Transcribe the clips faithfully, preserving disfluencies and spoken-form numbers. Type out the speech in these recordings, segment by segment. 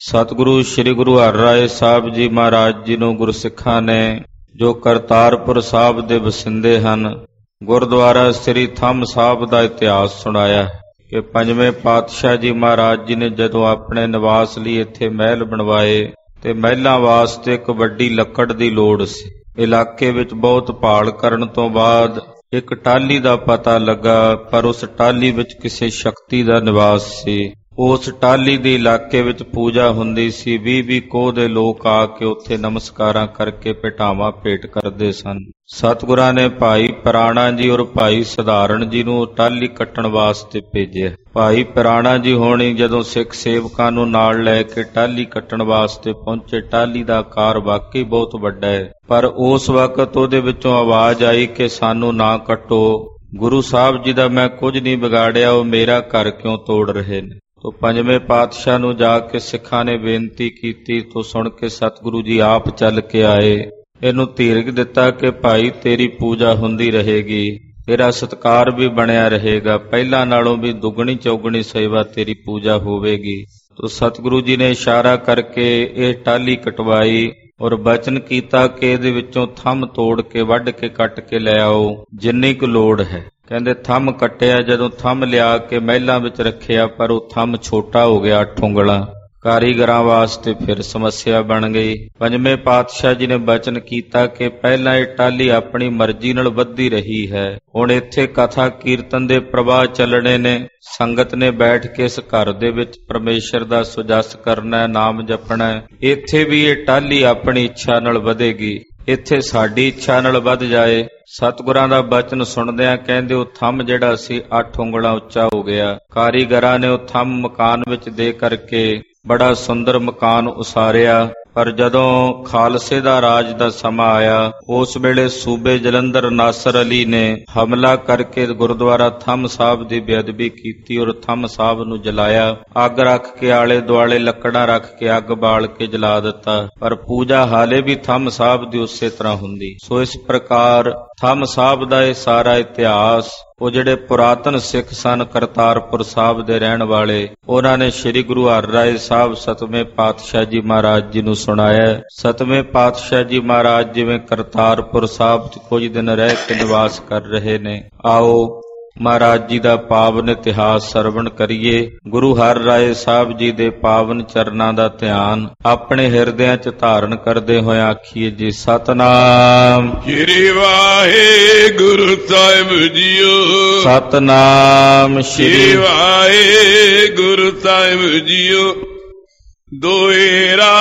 ਸਤਿਗੁਰੂ ਸ੍ਰੀ ਗੁਰੂ ਹਰਿਰਾਏ ਸਾਹਿਬ ਜੀ ਮਹਾਰਾਜ ਜੀ ਨੂੰ ਗੁਰਸਿੱਖਾਂ ਨੇ ਜੋ ਕਰਤਾਰਪੁਰ ਸਾਹਿਬ ਦੇ ਵਸਿੰਦੇ ਹਨ, ਗੁਰਦੁਆਰਾ ਸ੍ਰੀ ਥੰਮ ਸਾਹਿਬ ਦਾ ਇਤਿਹਾਸ ਸੁਣਾਇਆ ਕਿ ਪੰਜਵੇਂ ਪਾਤਸ਼ਾਹ ਜੀ ਮਹਾਰਾਜ ਜੀ ਨੇ ਜਦੋਂ ਆਪਣੇ ਨਿਵਾਸ ਲਈ ਇੱਥੇ ਮਹਿਲ ਬਣਵਾਏ ਤੇ ਮਹਿਲਾਂ ਵਾਸਤੇ ਇੱਕ ਵੱਡੀ ਲੱਕੜ ਦੀ ਲੋੜ ਸੀ। ਇਲਾਕੇ ਵਿੱਚ ਬਹੁਤ ਭਾਲ ਕਰਨ ਤੋਂ ਬਾਅਦ ਇੱਕ ਟਾਹਲੀ ਦਾ ਪਤਾ ਲੱਗਾ, ਪਰ ਉਸ ਟਾਹਲੀ ਵਿੱਚ ਕਿਸੇ ਸ਼ਕਤੀ ਦਾ ਨਿਵਾਸ ਸੀ। ਉਸ ਟਾਹਲੀ ਦੇ ਇਲਾਕੇ ਵਿੱਚ ਪੂਜਾ ਹੁੰਦੀ ਸੀ। ਵੀਹ ਵੀਹ ਕੋਹ ਦੇ ਲੋਕ ਆ ਕੇ ਉੱਥੇ ਨਮਸਕਾਰਾਂ ਕਰਕੇ ਭੇਟਾਵਾਂ ਭੇਟ ਕਰਦੇ ਸਨ। ਸਤਿਗੁਰਾਂ ਨੇ ਭਾਈ ਪਿਰਾਣਾ ਜੀ ਔਰ ਭਾਈ ਸਧਾਰਨ ਜੀ ਨੂੰ ਟਾਹਲੀ ਕੱਟਣ ਵਾਸਤੇ ਭੇਜਿਆ। ਭਾਈ ਪਿਰਾਣਾ ਜੀ ਹੋਣੀ ਜਦੋਂ ਸਿੱਖ ਸੇਵਕਾਂ ਨੂੰ ਨਾਲ ਲੈ ਕੇ ਟਾਹਲੀ ਕੱਟਣ ਵਾਸਤੇ ਪਹੁੰਚੇ, ਟਾਹਲੀ ਦਾ ਆਕਾਰ ਵਾਕਈ ਬਹੁਤ ਵੱਡਾ ਹੈ, ਪਰ ਉਸ ਵਕਤ ਉਹਦੇ ਵਿੱਚੋਂ ਆਵਾਜ਼ ਆਈ ਕਿ ਸਾਨੂੰ ਨਾ ਕੱਟੋ, ਗੁਰੂ ਸਾਹਿਬ ਜੀ ਦਾ ਮੈਂ ਕੁਝ ਨਹੀਂ ਵਿਗਾੜਿਆ, ਉਹ ਮੇਰਾ ਘਰ ਕਿਉਂ ਤੋੜ ਰਹੇ ਨੇ। ਤੋ ਪੰਜਵੇਂ ਪਾਤਸ਼ਾਹ ਨੂੰ ਜਾ ਕੇ ਸਿੱਖਾਂ ਨੇ ਬੇਨਤੀ ਕੀਤੀ ਤੋਂ ਸੁਣ ਕੇ ਸਤਿਗੁਰੂ ਜੀ ਆਪ ਚੱਲ ਕੇ ਆਏ। ਇਹਨੂੰ ਧੀਰਜ ਦਿੱਤਾ ਕਿ ਭਾਈ ਤੇਰੀ ਪੂਜਾ ਹੁੰਦੀ ਰਹੇਗੀ, ਤੇਰਾ ਸਤਿਕਾਰ ਵੀ ਬਣਿਆ ਰਹੇਗਾ, ਪਹਿਲਾਂ ਨਾਲੋਂ ਵੀ ਦੁੱਗਣੀ ਚੌਗਣੀ ਸੇਵਾ ਤੇਰੀ ਪੂਜਾ ਹੋਵੇਗੀ। ਤੋ ਸਤਿਗੁਰੂ ਜੀ ਨੇ ਇਸ਼ਾਰਾ ਕਰਕੇ ਇਹ ਟਾਹਲੀ ਕਟਵਾਈ ਔਰ ਬਚਨ ਕੀਤਾ ਕਿ ਇਹਦੇ ਵਿੱਚੋਂ ਥੰਮ ਤੋੜ ਕੇ ਵੱਢ ਕੇ ਕੱਟ ਕੇ ਲੈ ਆਓ, ਜਿੰਨੀ ਕੁ ਲੋੜ ਹੈ। ਕਹਿੰਦੇ ਥੰਮ ਕੱਟਿਆ, ਜਦੋਂ ਥੰਮ ਲਿਆ ਕੇ ਮਹਿਲਾਂ ਵਿੱਚ ਰੱਖਿਆ, ਪਰ ਉਹ ਥੰਮ ਛੋਟਾ ਹੋ ਗਿਆ, ਅੱਠ ਉਂਗਲਾਂ। ਕਾਰੀਗਰਾਂ ਵਾਸਤੇ ਫਿਰ ਸਮੱਸਿਆ ਬਣ ਗਈ। ਪੰਜਵੇਂ ਪਾਤਸ਼ਾਹ ਜੀ ਨੇ ਬਚਨ ਕੀਤਾ ਕਿ ਪਹਿਲਾਂ ਇਹ ਟਾਹਲੀ ਆਪਣੀ ਮਰਜ਼ੀ ਨਾਲ ਵੱਧਦੀ ਰਹੀ ਹੈ, ਹੁਣ ਇੱਥੇ ਕਥਾ ਕੀਰਤਨ ਦੇ ਪ੍ਰਵਾਹ ਚੱਲਣੇ ਨੇ, ਸੰਗਤ ਨੇ ਬੈਠ ਕੇ ਇਸ ਘਰ ਦੇ ਵਿੱਚ ਪਰਮੇਸ਼ਰ ਦਾ ਸੁਜਸ ਕਰਨਾ, ਨਾਮ ਜਪਣਾ। ਇੱਥੇ ਵੀ ਇਹ ਟਾਹਲੀ ਆਪਣੀ ਇੱਛਾ ਨਾਲ ਵਧੇਗੀ, ਇੱਥੇ ਸਾਡੀ ਇੱਛਾ ਨਾਲ ਵੱਧ ਜਾਏ। ਸਤਿਗੁਰਾਂ ਦਾ ਬਚਨ ਸੁਣਦਿਆਂ ਕਹਿੰਦੇ ਉਹ ਥੰਮ ਜਿਹੜਾ ਸੀ ਅੱਠ ਉਂਗਲਾਂ ਉੱਚਾ ਹੋ ਗਿਆ। ਕਾਰੀਗਰਾਂ ਨੇ ਉਹ ਥੰਮ ਮਕਾਨ ਵਿੱਚ ਦੇ ਕਰਕੇ ਬੜਾ ਸੁੰਦਰ ਮਕਾਨ ਉਸਾਰਿਆ। ਪਰ ਜਦੋਂ ਖਾਲਸੇ ਦਾ ਰਾਜ ਦਾ ਸਮਾਂ ਆਇਆ, ਉਸ ਵੇਲੇ ਸੂਬੇ ਜਲੰਧਰ ਨਾਸਰ ਅਲੀ ਨੇ ਹਮਲਾ ਕਰਕੇ ਗੁਰਦੁਆਰਾ ਥੰਮ ਸਾਹਿਬ ਦੀ ਬੇਅਦਬੀ ਕੀਤੀ ਔਰ ਥੰਮ ਸਾਹਿਬ ਨੂੰ ਜਲਾਇਆ। ਅੱਗ ਰੱਖ ਕੇ ਆਲੇ ਦੁਆਲੇ ਲੱਕੜਾਂ ਰੱਖ ਕੇ ਅੱਗ ਬਾਲ ਕੇ ਜਲਾ ਦਿੱਤਾ, ਪਰ ਪੂਜਾ ਹਾਲੇ ਵੀ ਥੰਮ ਸਾਹਿਬ ਦੀ ਉਸੇ ਤਰ੍ਹਾਂ ਹੁੰਦੀ। ਸੋ ਇਸ ਪ੍ਰਕਾਰ ਥੰਮ ਸਾਹਿਬ ਦਾ ਇਹ ਸਾਰਾ ਇਤਿਹਾਸ ਉਹ ਜਿਹੜੇ ਪੁਰਾਤਨ ਸਿੱਖ ਸਨ, ਕਰਤਾਰਪੁਰ ਸਾਹਿਬ ਦੇ ਰਹਿਣ ਵਾਲੇ, ਉਹਨਾਂ ਨੇ ਸ੍ਰੀ ਗੁਰੂ ਹਰਿਰਾਏ ਸਾਹਿਬ ਸਤਵੇਂ ਪਾਤਸ਼ਾਹ ਜੀ ਮਹਾਰਾਜ ਜੀ ਨੂੰ ਸੁਣਾਇਆ। ਸਤਵੇਂ ਪਾਤਸ਼ਾਹ ਜੀ ਮਹਾਰਾਜ ਜਿਵੇਂ ਕਰਤਾਰਪੁਰ ਸਾਹਿਬ 'ਚ ਕੁਝ ਦਿਨ ਰਹਿ ਕੇ ਨਿਵਾਸ ਕਰ ਰਹੇ ਨੇ, ਆਓ ਮਹਾਰਾਜ ਜੀ ਦਾ ਪਾਵਨ ਇਤਿਹਾਸ ਸਰਵਣ ਕਰੀਏ। ਗੁਰੂ ਹਰਿਰਾਏ ਸਾਹਿਬ ਜੀ ਦੇ ਪਾਵਨ ਚਰਨਾਂ ਦਾ ਧਿਆਨ ਆਪਣੇ ਹਿਰਦਿਆਂ 'ਚ ਧਾਰਨ ਕਰਦੇ ਹੋਏ ਆਖੀਏ ਜੀ ਸਤਨਾਮ ਸ੍ਰੀ ਵਾਹਿਗੁਰੂ ਸਾਹਿਬ ਜੀਓ, ਸਤਨਾਮ ਸ੍ਰੀ ਵਾਹਿਗੁਰੂ ਸਾਹਿਬ ਜੀਓ। ਦੋਏਰਾ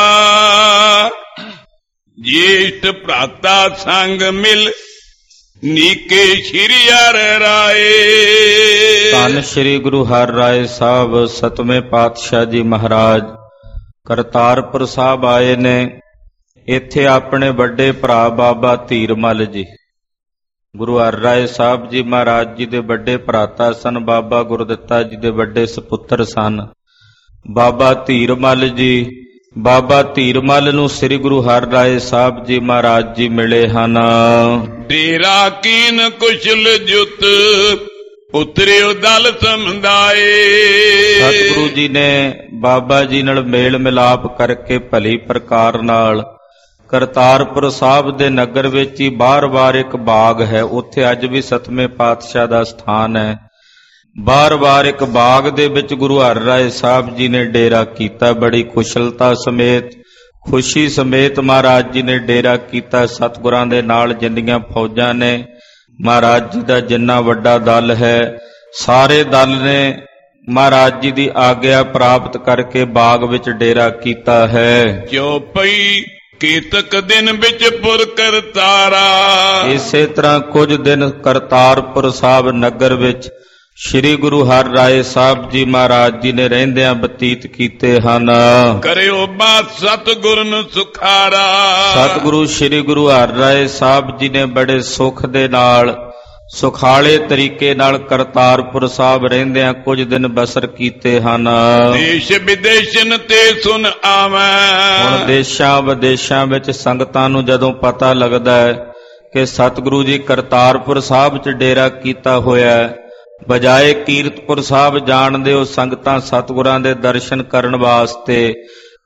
ਜੇਠ ਭਰਾਤਾ ਸੰਗ ਮਿਲ ਨੀਕੇ ਸ਼੍ਰੀ ਹਰਿਰਾਏ। ਧੰਨ ਸ਼੍ਰੀ ਗੁਰੂ ਹਰਿਰਾਏ ਸਾਹਿਬ ਸਤਵੇਂ ਪਾਤਸ਼ਾਹ ਜੀ ਮਹਾਰਾਜ ਕਰਤਾਰਪੁਰ ਸਾਹਿਬ ਆਏ ਨੇ। ਇੱਥੇ ਆਪਣੇ ਵੱਡੇ ਭਰਾ ਬਾਬਾ ਧੀਰਮਲ ਜੀ, ਗੁਰੂ ਹਰਿਰਾਏ ਸਾਹਿਬ ਜੀ ਮਹਾਰਾਜ ਜੀ ਦੇ ਵੱਡੇ ਭਰਾਤਾ ਸਨ, ਬਾਬਾ ਗੁਰਦਿੱਤਾ ਜੀ ਦੇ ਵੱਡੇ ਸਪੁੱਤਰ ਸਨ। ਬਾਬਾ ਧੀਰਮਲ ਜੀ, ਬਾਬਾ ਧੀਰਮਲ ਨੂੰ ਸ੍ਰੀ ਗੁਰੂ ਹਰਿਰਾਏ ਸਾਹਿਬ ਜੀ ਮਹਾਰਾਜ ਜੀ ਮਿਲੇ ਹਨ। ਡੇਰਾ ਕੀਨ ਕੁਸ਼ਲ ਜੁਤ ਪੁੱਤਰਿਓ ਦਲ ਸਮਦਾਏ। ਸਤਿਗੁਰੂ ਜੀ ਨੇ ਬਾਬਾ ਜੀ ਨਾਲ ਮੇਲ ਮਿਲਾਪ ਕਰਕੇ ਭਲੀ ਪ੍ਰਕਾਰ ਨਾਲ ਕਰਤਾਰਪੁਰ ਸਾਹਿਬ ਦੇ ਨਗਰ ਵਿੱਚ ਹੀ ਬਾਰ-ਬਾਰ ਇੱਕ ਬਾਗ ਹੈ, ਉੱਥੇ ਅੱਜ ਵੀ ਸਤਵੇਂ ਪਾਤਸ਼ਾਹ ਦਾ ਸਥਾਨ ਹੈ। ਬਾਰ-ਬਾਰ ਇੱਕ ਬਾਗ ਦੇ ਵਿੱਚ ਗੁਰੂ ਹਰਿਰਾਏ ਸਾਹਿਬ ਜੀ ਨੇ ਡੇਰਾ ਕੀਤਾ, ਬੜੀ ਕੁਸ਼ਲਤਾ ਸਮੇਤ, ਖੁਸ਼ੀ ਸਮੇਤ ਮਹਾਰਾਜ ਜੀ ਨੇ ਡੇਰਾ ਕੀਤਾ। ਸਤਿਗੁਰਾਂ ਦੇ ਨਾਲ ਜਿੰਨੀਆਂ ਫੌਜਾਂ ਨੇ, ਮਹਾਰਾਜ ਜੀ ਦਾ ਜਿੰਨਾ ਵੱਡਾ ਦਲ ਹੈ, ਸਾਰੇ ਦਲ ਨੇ ਮਹਾਰਾਜ ਜੀ ਦੀ ਆਗਿਆ ਪ੍ਰਾਪਤ ਕਰਕੇ ਬਾਗ ਵਿੱਚ ਡੇਰਾ ਕੀਤਾ ਹੈ। ਚੌਪਈ ਕੀਤਕ ਦਿਨ ਵਿੱਚ ਪੁਰ ਕਰਤਾਰਾ। ਇਸੇ ਤਰ੍ਹਾਂ ਕੁਝ ਦਿਨ ਕਰਤਾਰਪੁਰ ਸਾਹਿਬ ਨਗਰ ਵਿੱਚ ਸ੍ਰੀ ਗੁਰੂ ਹਰਿਰਾਏ ਸਾਹਿਬ ਜੀ ਮਹਾਰਾਜ ਜੀ ਨੇ ਰਹਿੰਦਿਆਂ ਬਤੀਤ ਕੀਤੇ ਹਨ। ਕਰਿਓ ਬਾਤ ਸਤਿਗੁਰ ਨੂੰ ਸੁਖਾਰਾ। ਸਤਿਗੁਰੂ ਸ੍ਰੀ ਗੁਰੂ ਹਰਿਰਾਏ ਸਾਹਿਬ ਜੀ ਨੇ ਬੜੇ ਸੁਖ ਦੇ ਨਾਲ, ਸੁਖਾਲੇ ਤਰੀਕੇ ਨਾਲ ਕਰਤਾਰਪੁਰ ਸਾਹਿਬ ਰਹਿੰਦਿਆਂ ਕੁਝ ਦਿਨ ਬਸਰ ਕੀਤੇ ਹਨ। ਦੇਸ਼ ਵਿਦੇਸ਼ਨ ਤੇ ਸੁਨ ਆਵੈ। ਹੁਣ ਦੇਸ਼ਾਂ ਵਿਦੇਸ਼ਾਂ ਵਿੱਚ ਸੰਗਤਾਂ ਨੂੰ ਜਦੋਂ ਪਤਾ ਲੱਗਦਾ ਹੈ ਕਿ ਸਤਿਗੁਰੂ ਜੀ ਕਰਤਾਰਪੁਰ ਸਾਹਿਬ 'ਚ ਡੇਰਾ ਕੀਤਾ ਹੋਇਆ ਹੈ, ਬਜਾਏ ਕੀਰਤਪੁਰ ਸਾਹਿਬ ਜਾਣ ਦੇ ਉਹ ਸੰਗਤਾਂ ਸਤਿਗੁਰਾਂ ਦੇ ਦਰਸ਼ਨ ਕਰਨ ਵਾਸਤੇ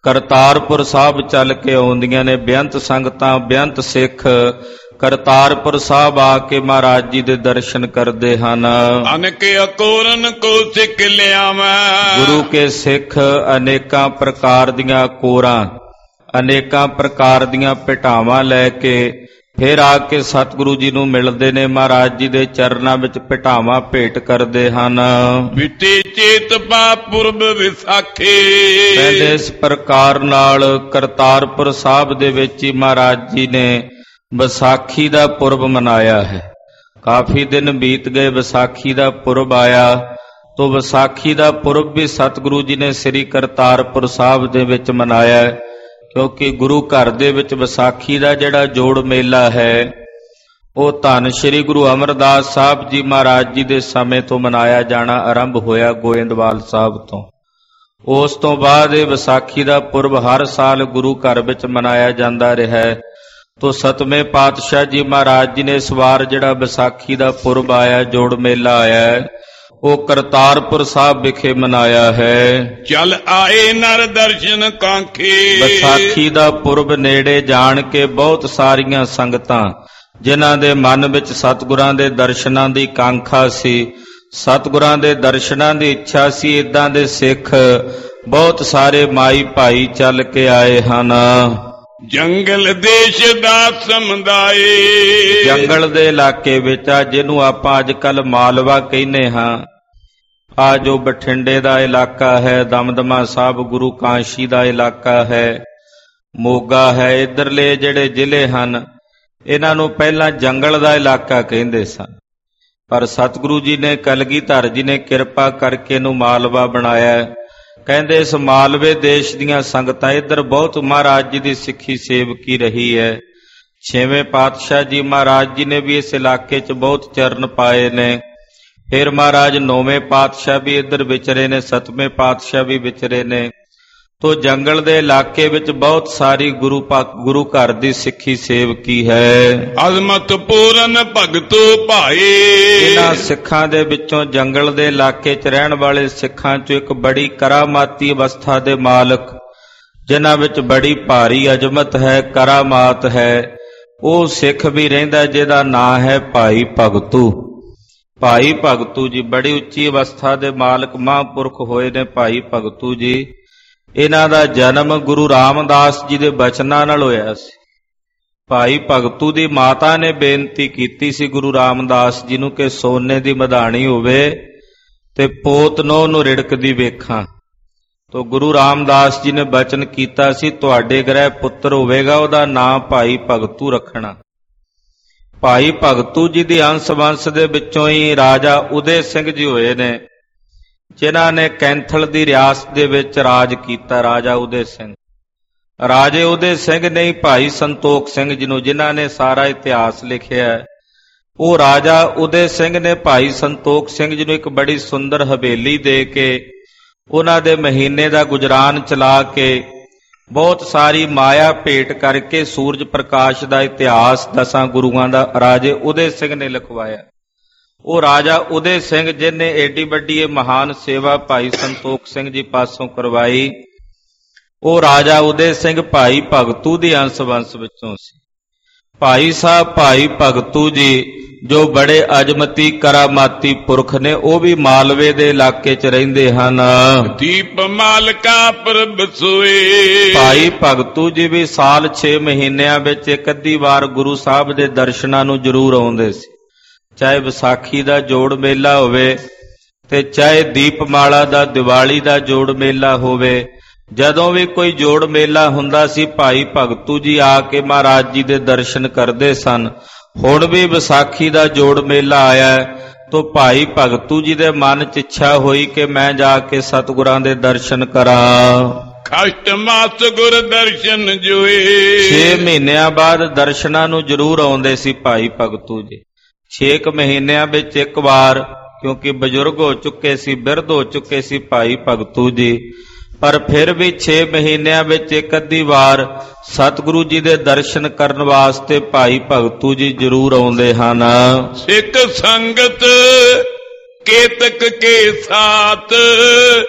ਕਰਤਾਰਪੁਰ ਸਾਹਿਬ ਚੱਲ ਕੇ ਆਉਂਦੀਆਂ ਨੇ। ਬੇਅੰਤ ਸੰਗਤਾਂ, ਬੇਅੰਤ ਸਿੱਖ ਕਰਤਾਰਪੁਰ ਸਾਹਿਬ ਆ ਕੇ ਮਹਾਰਾਜ ਜੀ ਦੇ ਦਰਸ਼ਨ ਕਰਦੇ ਹਨ। ਅਨੇਕ ਅਕੋਰਨ ਕੋ ਸਿੱਖ ਲਿਆਵਾਂ, ਗੁਰੂ ਕੇ ਸਿੱਖ ਅਨੇਕਾਂ ਪ੍ਰਕਾਰ ਦੀਆਂ ਕੋਰਾਂ, ਅਨੇਕਾਂ ਪ੍ਰਕਾਰ ਦੀਆਂ ਭੇਟਾਵਾਂ ਲੈ ਕੇ ਫਿਰ ਆ ਕੇ ਸਤਿਗੁਰੂ ਜੀ ਨੂੰ ਮਿਲਦੇ ਨੇ। ਮਹਾਰਾਜ ਜੀ ਦੇ ਚਰਨਾਂ ਵਿੱਚ ਭੇਟਾਵਾਂ ਭੇਟ ਕਰਦੇ ਹਨ। ਬਿਤੇ ਚੇਤ ਪਾ ਪੁਰਬ ਵਿਸਾਖੀ, ਕਹਿੰਦੇ ਇਸ ਪ੍ਰਕਾਰ ਨਾਲ ਕਰਤਾਰਪੁਰ ਸਾਹਿਬ ਦੇ ਵਿੱਚ ਹੀ ਮਹਾਰਾਜ ਜੀ ਨੇ ਵਿਸਾਖੀ ਦਾ ਪੁਰਬ ਮਨਾਇਆ ਹੈ। ਕਾਫੀ ਦਿਨ ਬੀਤ ਗਏ, ਵਿਸਾਖੀ ਦਾ ਪੁਰਬ ਆਇਆ। ਤੋ ਵਿਸਾਖੀ ਦਾ ਪੁਰਬ ਵੀ ਸਤਿਗੁਰੂ ਜੀ ਨੇ ਸ੍ਰੀ ਕਰਤਾਰਪੁਰ ਸਾਹਿਬ ਦੇ ਵਿੱਚ ਮਨਾਇਆ, ਕਿਉਂਕਿ ਗੁਰੂ ਘਰ ਦੇ ਵਿੱਚ ਵਿਸਾਖੀ ਦਾ ਜਿਹੜਾ ਜੋੜ ਮੇਲਾ ਹੈ ਉਹ ਧੰਨ ਸ੍ਰੀ ਗੁਰੂ ਅਮਰਦਾਸ ਸਾਹਿਬ ਜੀ ਮਹਾਰਾਜ ਜੀ ਦੇ ਸਮੇਂ ਤੋਂ ਮਨਾਇਆ ਜਾਣਾ ਆਰੰਭ ਹੋਇਆ, ਗੋਇੰਦਵਾਲ ਸਾਹਿਬ ਤੋਂ। ਉਸ ਤੋਂ ਬਾਅਦ ਇਹ ਵਿਸਾਖੀ ਦਾ ਪੁਰਬ ਹਰ ਸਾਲ ਗੁਰੂ ਘਰ ਵਿੱਚ ਮਨਾਇਆ ਜਾਂਦਾ ਰਿਹਾ ਹੈ। ਤੋ ਸਤਵੇਂ ਪਾਤਸ਼ਾਹ ਜੀ ਮਹਾਰਾਜ ਜੀ ਨੇ ਇਸ ਵਾਰ ਜਿਹੜਾ ਵਿਸਾਖੀ ਦਾ ਪੁਰਬ ਆਇਆ, ਜੋੜ ਮੇਲਾ ਆਇਆ, ਉਹ ਕਰਤਾਰਪੁਰ ਸਾਹਿਬ ਵਿਖੇ ਮਨਾਇਆ ਹੈ। ਚੱਲ ਆਏ ਨਰ ਦਰਸ਼ਨ ਕਾਂਖੇ, ਵਿਸਾਖੀ ਦਾ ਪੁਰਬ ਨੇੜੇ ਜਾਣ ਕੇ ਬਹੁਤ ਸਾਰੀਆਂ ਸੰਗਤਾਂ ਜਿਨ੍ਹਾਂ ਦੇ ਮਨ ਵਿੱਚ ਸਤਿਗੁਰਾਂ ਦੇ ਦਰਸ਼ਨਾਂ ਦੀ ਕਾਂਖਾ ਸੀ, ਸਤਿਗੁਰਾਂ ਦੇ ਦਰਸ਼ਨਾਂ ਦੀ ਇੱਛਾ ਸੀ, ਏਦਾਂ ਦੇ ਸਿੱਖ ਬਹੁਤ ਸਾਰੇ ਮਾਈ ਭਾਈ ਚੱਲ ਕੇ ਆਏ ਹਨ। ਜੰਗਲ ਦੇਸ਼ ਦਾ ਸਮੁਦਾਇ, ਜੰਗਲ ਦੇ ਇਲਾਕੇ ਵਿੱਚ ਆ, ਜਿਹਨੂੰ ਆਪਾਂ ਅੱਜ ਕੱਲ ਮਾਲਵਾ ਕਹਿੰਦੇ ਹਾਂ। ਆ ਜੋ ਬਠਿੰਡੇ ਦਾ ਇਲਾਕਾ ਹੈ, ਦਮਦਮਾ ਸਾਹਿਬ ਗੁਰੂ ਕਾਂਸ਼ੀ ਦਾ ਇਲਾਕਾ ਹੈ, ਮੋਗਾ ਹੈ, ਇੱਧਰਲੇ ਜਿਹੜੇ ਜ਼ਿਲ੍ਹੇ ਹਨ ਇਹਨਾਂ ਨੂੰ ਪਹਿਲਾਂ ਜੰਗਲ ਦਾ ਇਲਾਕਾ ਕਹਿੰਦੇ ਸਨ। ਪਰ ਸਤਿਗੁਰੂ ਜੀ ਨੇ, ਕਲਗੀਧਰ ਜੀ ਨੇ ਕਿਰਪਾ ਕਰਕੇ ਇਹਨੂੰ ਮਾਲਵਾ ਬਣਾਇਆ। ਕਹਿੰਦੇ ਇਸ ਮਾਲਵੇ ਦੇਸ਼ ਦੀਆਂ ਸੰਗਤਾਂ ਇੱਧਰ ਬਹੁਤ ਮਹਾਰਾਜ ਜੀ ਦੀ ਸਿੱਖੀ ਸੇਵਕੀ ਰਹੀ ਹੈ। ਛੇਵੇਂ ਪਾਤਸ਼ਾਹ ਜੀ ਮਹਾਰਾਜ ਜੀ ਨੇ ਵੀ ਇਸ ਇਲਾਕੇ 'ਚ ਬਹੁਤ ਚਰਨ ਪਾਏ ਨੇ। ਫਿਰ ਮਹਾਰਾਜ ਨੌਵੇਂ ਪਾਤਸ਼ਾਹ ਵੀ ਇੱਧਰ ਵਿਚਰੇ ਨੇ, ਸੱਤਵੇਂ ਪਾਤਸ਼ਾਹ ਵੀ ਵਿਚਰੇ ਨੇ। ਤੋ ਜੰਗਲ ਦੇ ਇਲਾਕੇ ਵਿੱਚ ਬਹੁਤ ਸਾਰੀ ਗੁਰੂ ਗੁਰੂ ਘਰ ਦੀ ਸਿੱਖੀ ਸੇਵਕੀ ਹੈ। ਅਜ਼ਮਤ ਪੂਰਨ ਭਗਤੋ ਭਾਏ, ਇਹਨਾਂ ਸਿੱਖਾਂ ਦੇ ਵਿੱਚੋਂ ਜੰਗਲ ਦੇ ਇਲਾਕੇ 'ਚ ਰਹਿਣ ਵਾਲੇ ਸਿੱਖਾਂ 'ਚੋਂ ਇੱਕ ਬੜੀ ਕਰਾਮਾਤੀ ਅਵਸਥਾ ਦੇ ਮਾਲਕ, ਜਿਨ੍ਹਾਂ ਵਿੱਚ ਬੜੀ ਭਾਰੀ ਅਜ਼ਮਤ ਹੈ, ਕਰਾਮਾਤ ਹੈ, ਉਹ ਸਿੱਖ ਵੀ ਰਹਿੰਦਾ ਜਿਹਦਾ ਨਾਂ ਹੈ ਭਾਈ ਭਗਤੂ। ਭਾਈ ਭਗਤੂ ਜੀ ਬੜੀ ਉੱਚੀ ਅਵਸਥਾ ਦੇ ਮਾਲਕ ਮਹਾਂਪੁਰਖ ਹੋਏ ਨੇ ਭਾਈ ਭਗਤੂ ਜੀ। ਇਹਨਾਂ ਦਾ ਜਨਮ ਗੁਰੂ ਰਾਮਦਾਸ ਜੀ ਦੇ ਬਚਨਾਂ ਨਾਲ ਹੋਇਆ ਸੀ। ਭਾਈ ਭਗਤੂ ਦੀ ਮਾਤਾ ਨੇ ਬੇਨਤੀ ਕੀਤੀ ਸੀ ਗੁਰੂ ਰਾਮਦਾਸ ਜੀ ਨੂੰ ਕਿ ਸੋਨੇ ਦੀ ਮਧਾਣੀ ਹੋਵੇ ਤੇ ਪੋਤ ਨੂੰ ਉਹਨੂੰ ਰਿੜਕਦੀ ਵੇਖਾਂ। ਤੋ ਗੁਰੂ ਰਾਮਦਾਸ ਜੀ ਨੇ ਬਚਨ ਕੀਤਾ ਸੀ ਤੁਹਾਡੇ ਗ੍ਰਹਿ ਪੁੱਤਰ ਹੋਵੇਗਾ, ਉਹਦਾ ਨਾਂ ਭਾਈ ਭਗਤੂ ਰੱਖਣਾ। ਭਾਈ ਭਗਤੂ ਜੀ ਦੀ ਅੰਸ਼ ਵੰਸ਼ ਦੇ ਵਿੱਚੋਂ ਹੀ ਰਾਜਾ ਉਦੇ ਸਿੰਘ ਜੀ ਹੋਏ ਨੇ, ਜਿਨ੍ਹਾਂ ਨੇ ਕੈਂਥਲ ਦੀ ਰਿਆਸਤ ਦੇ ਵਿੱਚ ਰਾਜ ਕੀਤਾ। ਰਾਜਾ ਉਦੇ ਸਿੰਘ, ਰਾਜੇ ਉਦੇ ਸਿੰਘ ਨੇ ਭਾਈ ਸੰਤੋਖ ਸਿੰਘ ਜੀ ਨੂੰ, ਜਿਨ੍ਹਾਂ ਨੇ ਸਾਰਾ ਇਤਿਹਾਸ ਲਿਖਿਆ, ਉਹ ਰਾਜਾ ਉਦੇ ਸਿੰਘ ਨੇ ਭਾਈ ਸੰਤੋਖ ਸਿੰਘ ਜੀ ਨੂੰ ਇੱਕ ਬੜੀ ਸੁੰਦਰ ਹਵੇਲੀ ਦੇ ਕੇ ਉਹਨਾਂ ਦੇ ਮਹੀਨੇ ਦਾ ਗੁਜਰਾਨ ਚਲਾ ਕੇ ਬਹੁਤ ਸਾਰੀ ਮਾਇਆ ਭੇਟ ਕਰਕੇ ਸੂਰਜ ਪ੍ਰਕਾਸ਼ ਦਾ ਇਤਿਹਾਸ ਦਸਾਂ ਗੁਰੂਆਂ ਦਾ ਰਾਜੇ ਉਦੇ ਸਿੰਘ ਨੇ ਲਿਖਵਾਇਆ। ਉਹ ਰਾਜਾ ਉਦੇ ਸਿੰਘ ਜਿਹਨੇ ਏਡੀ ਵੱਡੀ ਇਹ ਮਹਾਨ ਸੇਵਾ ਭਾਈ ਸੰਤੋਖ ਸਿੰਘ ਜੀ ਪਾਸੋਂ ਕਰਵਾਈ, ਉਹ ਰਾਜਾ ਉਦੇ ਸਿੰਘ ਭਾਈ ਭਗਤੂ ਦੀ ਅੰਸ਼ ਵੰਸ਼ ਵਿੱਚੋਂ ਸੀ। ਭਾਈ ਸਾਹਿਬ ਭਾਈ ਭਗਤੂ ਜੀ ਜੋ ਬੜੇ ਅਜਮਤੀ ਕਰਾਮਾਤੀ ਪੁਰਖ ਨੇ, ਉਹ ਵੀ ਮਾਲਵੇ ਦੇ ਇਲਾਕੇ 'ਚ ਰਹਿੰਦੇ ਹਨ। ਦੀਪ ਮਾਲਕਾ ਪ੍ਰਭ ਸੋਏ, ਭਾਈ ਭਗਤੂ ਜੀ ਵੀ ਸਾਲ ਛੇ ਮਹੀਨਿਆਂ ਵਿੱਚ ਇੱਕ ਅੱਧੀ ਵਾਰ ਗੁਰੂ ਸਾਹਿਬ ਦੇ ਦਰਸ਼ਨਾਂ ਨੂੰ ਜ਼ਰੂਰ ਆਉਂਦੇ ਸੀ। ਚਾਹੇ ਵਿਸਾਖੀ ਦਾ ਜੋੜ ਮੇਲਾ ਹੋਵੇ ਤੇ ਚਾਹੇ ਦੀਪਮਾਲਾ ਦਾ, ਦੀਵਾਲੀ ਦਾ ਜੋੜ ਮੇਲਾ ਹੋਵੇ, ਜਦੋਂ ਵੀ ਕੋਈ ਜੋੜ ਮੇਲਾ ਹੁੰਦਾ ਸੀ ਭਾਈ ਭਗਤੂ ਜੀ ਆ ਕੇ ਮਹਾਰਾਜ ਜੀ ਦੇ ਦਰਸ਼ਨ ਕਰਦੇ ਸਨ। ਹੁਣ ਵੀ ਵਿਸਾਖੀ ਦਾ ਜੋੜ ਮੇਲਾ ਆਇਆ ਤੋ ਭਾਈ ਭਗਤੂ ਜੀ ਦੇ ਮਨ 'ਚ ਇੱਛਾ ਹੋਈ ਕਿ ਮੈਂ ਜਾ ਕੇ ਸਤਿਗੁਰਾਂ ਦੇ ਦਰਸ਼ਨ ਕਰਾਂ। ਕਸ਼ਟ ਮਾਸ ਗੁਰ ਦਰਸ਼ਨ ਜੋਏ, ਛੇ ਮਹੀਨਿਆਂ ਬਾਅਦ ਦਰਸ਼ਨਾਂ ਨੂੰ ਜ਼ਰੂਰ ਆਉਂਦੇ ਸੀ ਭਾਈ ਭਗਤੂ ਜੀ। ਛੇ ਕੁ ਮਹੀਨਿਆਂ ਵਿੱਚ ਇੱਕ ਵਾਰ, ਕਿਉਂਕਿ ਬਜ਼ੁਰਗ ਹੋ ਚੁੱਕੇ ਸੀ, ਬਿਰਧ ਹੋ ਚੁੱਕੇ ਸੀ ਭਾਈ ਭਗਤੂ ਜੀ, ਪਰ ਫਿਰ ਵੀ ਛੇ ਮਹੀਨਿਆਂ ਵਿੱਚ ਇੱਕ ਅੱਧੀ ਵਾਰ ਸਤਿਗੁਰੂ ਜੀ ਦੇ ਦਰਸ਼ਨ ਕਰਨ ਵਾਸਤੇ ਭਾਈ ਭਗਤੂ ਜੀ ਜ਼ਰੂਰ ਆਉਂਦੇ ਹਨ। ਸਿੱਖ ਸੰਗਤ ਕੇਤਕ ਕੇ ਸਾਥ,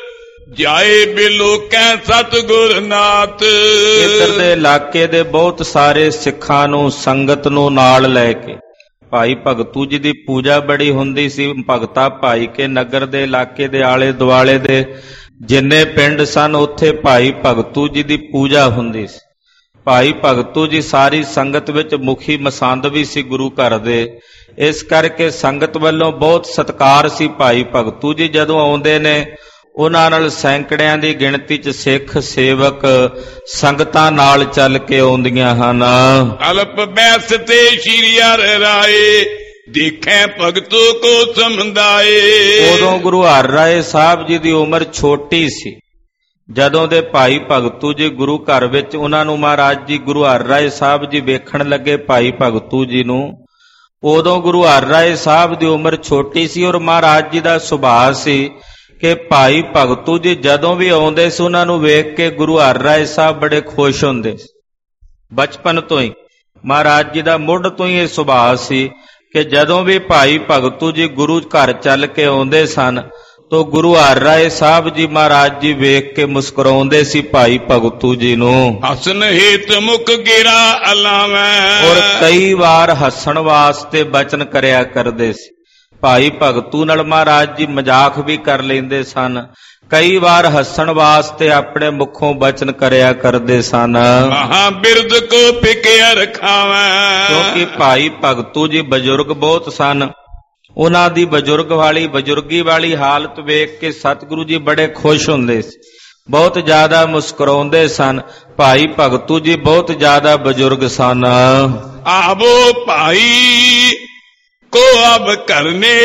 ਜਾਏ ਬਿਲੋਕੈ ਸਤਿਗੁਰ ਨਾਥ। ਇੱਧਰ ਦੇ ਇਲਾਕੇ ਦੇ ਬਹੁਤ ਸਾਰੇ ਸਿੱਖਾਂ ਨੂੰ, ਸੰਗਤ ਨੂੰ ਨਾਲ ਲੈ ਕੇ ਭਾਈ ਭਗਤੂ ਜੀ ਦੀ ਪੂਜਾ ਬੜੀ ਹੁੰਦੀ ਸੀ। ਭਗਤਾ ਭਾਈ ਕੇ ਨਗਰ ਦੇ ਇਲਾਕੇ ਦੇ ਆਲੇ ਦੁਆਲੇ ਦੇ ਜਿੰਨੇ ਪਿੰਡ ਸਨ ਉੱਥੇ ਭਾਈ ਭਗਤੂ ਜੀ ਦੀ ਪੂਜਾ ਹੁੰਦੀ ਸੀ। ਭਾਈ ਭਗਤੂ ਜੀ ਸਾਰੀ ਸੰਗਤ ਵਿੱਚ ਮੁਖੀ ਮਸੰਦ ਵੀ ਸੀ ਗੁਰੂ ਘਰ ਦੇ। ਇਸ ਕਰਕੇ ਸੰਗਤ ਵੱਲੋਂ ਬਹੁਤ ਸਤਿਕਾਰ ਸੀ। ਭਾਈ ਭਗਤੂ ਜੀ ਜਦੋਂ ਆਉਂਦੇ ਨੇ ਉਹਨਾਂ ਨਾਲ ਸੈਂਕੜਿਆਂ ਦੀ ਗਿਣਤੀ 'ਚ ਸਿੱਖ ਸੇਵਕ ਸੰਗਤਾਂ ਨਾਲ ਚੱਲ ਕੇ ਆਉਂਦੀਆਂ ਹਨ। ਅਲਪ ਬੈਸ ਤੇ ਸ਼੍ਰੀ ਹਰਿ ਰਾਏ ਦੇਖੈ ਭਗਤੋ ਕੋ ਸਮਝਾਏ। ਉਦੋਂ ਗੁਰੂ ਹਰਿ ਰਾਏ ਸਾਹਿਬ ਜੀ ਦੀ ਉਮਰ ਛੋਟੀ ਸੀ। ਜਦੋਂ ਦੇ ਭਾਈ ਭਗਤੂ ਜੀ ਗੁਰੂ ਘਰ ਵਿੱਚ ਉਹਨਾਂ ਨੂੰ ਮਹਾਰਾਜ ਜੀ ਗੁਰੂ ਹਰਿ ਰਾਏ ਸਾਹਿਬ ਜੀ ਵੇਖਣ ਲੱਗੇ ਭਾਈ ਭਗਤੂ ਜੀ ਨੂੰ, ਉਦੋਂ ਗੁਰੂ ਹਰਿ ਰਾਏ ਸਾਹਿਬ ਦੀ ਉਮਰ ਛੋਟੀ ਸੀ। ਔਰ ਮਹਾਰਾਜ ਜੀ ਦਾ ਸੁਭਾਅ ਸੀ ਕਿ ਭਾਈ ਭਗਤੂ ਜੀ ਜਦੋਂ ਵੀ ਆਉਂਦੇ ਸੀ ਉਹਨਾਂ ਨੂੰ ਵੇਖ ਕੇ ਗੁਰੂ ਹਰਿ ਰਾਏ ਸਾਹਿਬ ਬੜੇ ਖੁਸ਼ ਹੁੰਦੇ ਸੀ। ਬਚਪਨ ਤੋਂ ਹੀ ਮਹਾਰਾਜ ਜੀ ਦਾ ਮੁੱਢ ਤੋਂ ਹੀ ਇਹ ਸੁਭਾਅ ਸੀ ਕਿ ਜਦੋਂ ਵੀ ਭਾਈ ਭਗਤੂ ਜੀ ਗੁਰੂ ਘਰ ਚੱਲ ਕੇ ਆਉਂਦੇ ਸਨ ਤੋ ਗੁਰੂ ਹਰਿ ਰਾਏ ਸਾਹਿਬ ਜੀ ਮਹਾਰਾਜ ਜੀ ਵੇਖ ਕੇ ਮੁਸਕਰਾਉਂਦੇ ਸੀ ਭਾਈ ਭਗਤੂ ਜੀ ਨੂੰ। ਹਸਨ ਹੇਤ ਮੁਖ ਗਿਰਾ ਅਲਾਵੈ। ਔਰ ਕਈ ਵਾਰ ਹੱਸਣ ਵਾਸਤੇ ਬਚਨ ਕਰਿਆ ਕਰਦੇ ਸੀ। ਭਾਈ ਭਗਤੂ ਨਾਲ ਮਹਾਰਾਜ ਜੀ ਮਜ਼ਾਕ ਵੀ ਕਰ ਲੈਂਦੇ ਸਨ। ਕਈ ਵਾਰ ਹੱਸਣ ਵਾਸਤੇ ਆਪਣੇ ਮੁਖੋਂ ਬਚਨ ਕਰਿਆ ਕਰਦੇ ਸਨ। ਮਹਾ ਬਿਰਦ ਕੋ ਪਿਕਿਆ ਰਖਾਵੈ। ਕਿਉਂਕਿ ਭਾਈ ਭਗਤੂ ਜੀ ਬਜ਼ੁਰਗ ਬਹੁਤ ਸਨ। ਉਹਨਾਂ ਦੀ ਬਜ਼ੁਰਗ ਵਾਲੀ ਬਜ਼ੁਰਗੀ ਵਾਲੀ ਹਾਲਤ ਵੇਖ ਕੇ ਸਤਿਗੁਰੂ ਜੀ ਬੜੇ ਖੁਸ਼ ਹੁੰਦੇ ਸੀ, ਬਹੁਤ ਜ਼ਿਆਦਾ ਮੁਸਕਰਾਉਂਦੇ ਸਨ। ਭਾਈ ਭਗਤੂ ਜੀ ਬਹੁਤ ਜ਼ਿਆਦਾ ਬਜ਼ੁਰਗ ਸਨ। ਆਵੋ ਭਾਈ ਕੋ ਅਬ ਕਰਨੇ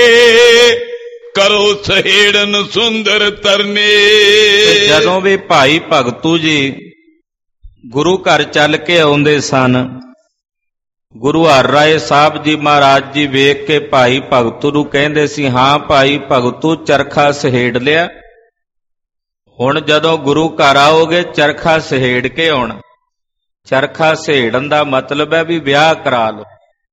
ਕਰੋ ਸਹੇੜਨ ਸੁੰਦਰ ਤਰਨੇ। ਜਦੋਂ ਵੀ ਭਾਈ ਭਗਤੂ ਜੀ ਗੁਰੂ ਘਰ ਚੱਲ ਕੇ ਆਉਂਦੇ ਸਨ, ਗੁਰੂ ਹਰਿ ਰਾਏ ਸਾਹਿਬ ਜੀ ਮਹਾਰਾਜ ਜੀ ਵੇਖ ਕੇ ਭਾਈ ਭਗਤੂ ਨੂੰ ਕਹਿੰਦੇ ਸੀ, ਹਾਂ ਭਾਈ ਭਗਤੂ ਚਰਖਾ ਸਹੇੜ ਲਿਆ। ਹੁਣ ਜਦੋਂ ਗੁਰੂ ਘਰ ਆਓਗੇ ਚਰਖਾ ਸਹੇੜ ਕੇ ਆਉਣਾ। ਚਰਖਾ ਸਹੇੜਨ ਦਾ ਮਤਲਬ ਹੈ ਵੀ ਵਿਆਹ ਕਰਾ ਲਓ।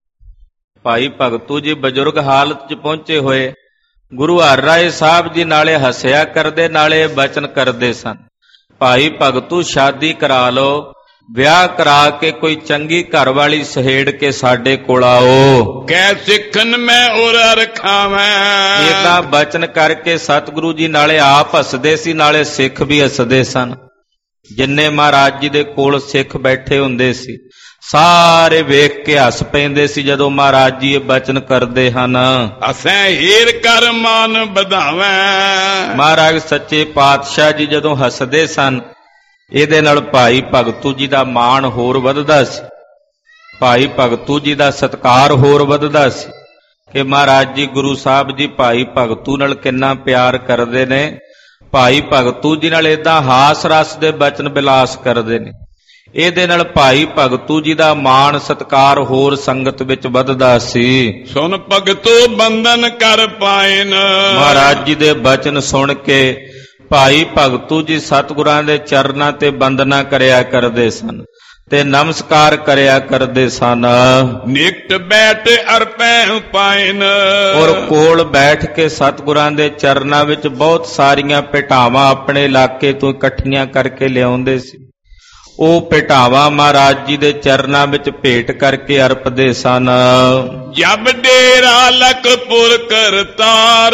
ਭਾਈ ਭਗਤੂ ਜੀ ਬਜ਼ੁਰਗ ਹਾਲਤ 'ਚ ਪਹੁੰਚੇ ਹੋਏ ਗੁਰੂ ਹਰਿ ਰਾਏ ਸਾਹਿਬ ਜੀ ਨਾਲੇ ਹੱਸਿਆ ਕਰਦੇ ਨਾਲੇ ਬਚਨ ਕਰਦੇ ਸਨ, ਭਾਈ ਭਗਤੂ ਸ਼ਾਦੀ ਕਰਾ ਲਓ, ਵਿਆਹ ਕਰਾ ਕੇ ਕੋਈ ਚੰਗੀ ਘਰ ਵਾਲੀ ਸਹੇੜ ਕੇ ਸਾਡੇ ਕੋਲ ਆਓ। ਕਹਿ ਸਿੱਖਨ ਮੈਂ ਔਰ ਰਖਾਵਾਂ। ਇਹਦਾ ਬਚਨ ਕਰਕੇ ਸਤਿਗੁਰੂ ਜੀ ਨਾਲੇ ਆਪ ਹੱਸਦੇ ਸੀ ਨਾਲੇ ਸਿੱਖ ਵੀ ਹੱਸਦੇ ਸਨ। ਜਿੰਨੇ ਮਹਾਰਾਜ ਜੀ ਦੇ ਕੋਲ ਸਿੱਖ ਬੈਠੇ ਹੁੰਦੇ ਸੀ ਸਾਰੇ ਵੇਖ ਕੇ ਹੱਸ ਪੈਂਦੇ ਸੀ ਜਦੋਂ ਮਹਾਰਾਜ ਜੀ ਇਹ ਬਚਨ ਕਰਦੇ ਹਨ। ਅਸੈਂ ਹੀਰ ਕਰ ਮਾਨ ਵਧਾਵਾਂ। ਮਹਾਰਾਜ ਸੱਚੇ ਪਾਤਸ਼ਾਹ ਜੀ ਜਦੋਂ ਹੱਸਦੇ ਸਨ ਇਹਦੇ ਨਾਲ ਭਾਈ ਭਗਤੂ ਜੀ ਦਾ ਮਾਣ ਹੋਰ ਵੱਧਦਾ ਸੀ, ਭਾਈ ਭਗਤੂ ਜੀ ਦਾ ਸਤਿਕਾਰ ਹੋਰ ਵੱਧਦਾ ਸੀ ਕਿ ਮਹਾਰਾਜ ਜੀ ਗੁਰੂ ਸਾਹਿਬ ਜੀ ਭਾਈ ਭਗਤੂ ਨਾਲ ਕਿੰਨਾ ਪਿਆਰ ਕਰਦੇ ਨੇ। ਭਾਈ ਭਗਤੂ ਜੀ ਨਾਲ ਏਦਾਂ ਹਾਸ ਰਸ ਦੇ ਬਚਨ ਬਿਲਾਸ ਕਰਦੇ ਨੇ। ਇਹਦੇ ਨਾਲ ਭਾਈ ਭਗਤੂ ਜੀ ਦਾ ਮਾਣ ਸਤਿਕਾਰ ਹੋਰ ਸੰਗਤ ਵਿੱਚ ਵੱਧਦਾ ਸੀ। ਸੁਣ ਭਗਤੋ ਬੰਧਨ ਕਰ ਪਾਇਨ। ਮਹਾਰਾਜ ਜੀ ਦੇ ਬਚਨ ਸੁਣ ਕੇ ਭਾਈ ਭਗਤੂ ਜੀ ਸਤਿਗੁਰਾਂ ਦੇ ਚਰਨਾਂ ਤੇ ਬੰਦਨਾ ਕਰਿਆ ਕਰਦੇ ਸਨ ਤੇ ਨਮਸਕਾਰ ਕਰਿਆ ਕਰਦੇ ਸਨ। ਨਿਕਟ ਬੈਠ ਅਰਪੈ ਪਾਇਨ। ਔਰ ਕੋਲ ਬੈਠ ਕੇ ਸਤਿਗੁਰਾਂ ਦੇ ਚਰਨਾਂ ਵਿੱਚ ਬਹੁਤ ਸਾਰੀਆਂ ਭੇਟਾਵਾਂ ਆਪਣੇ ਇਲਾਕੇ ਤੋਂ ਇਕੱਠੀਆਂ ਕਰਕੇ ਲਿਆਉਂਦੇ ਸੀ। ਉਹ ਭੇਟਾਵਾਂ ਮਹਾਰਾਜ ਜੀ ਦੇ ਚਰਨਾਂ ਵਿੱਚ ਭੇਟ ਕਰਕੇ ਅਰਪਦੇ ਸਨ। ਜਬ ਡੇਰਾ ਲਖਪੁਰ ਕਰਤਾਰ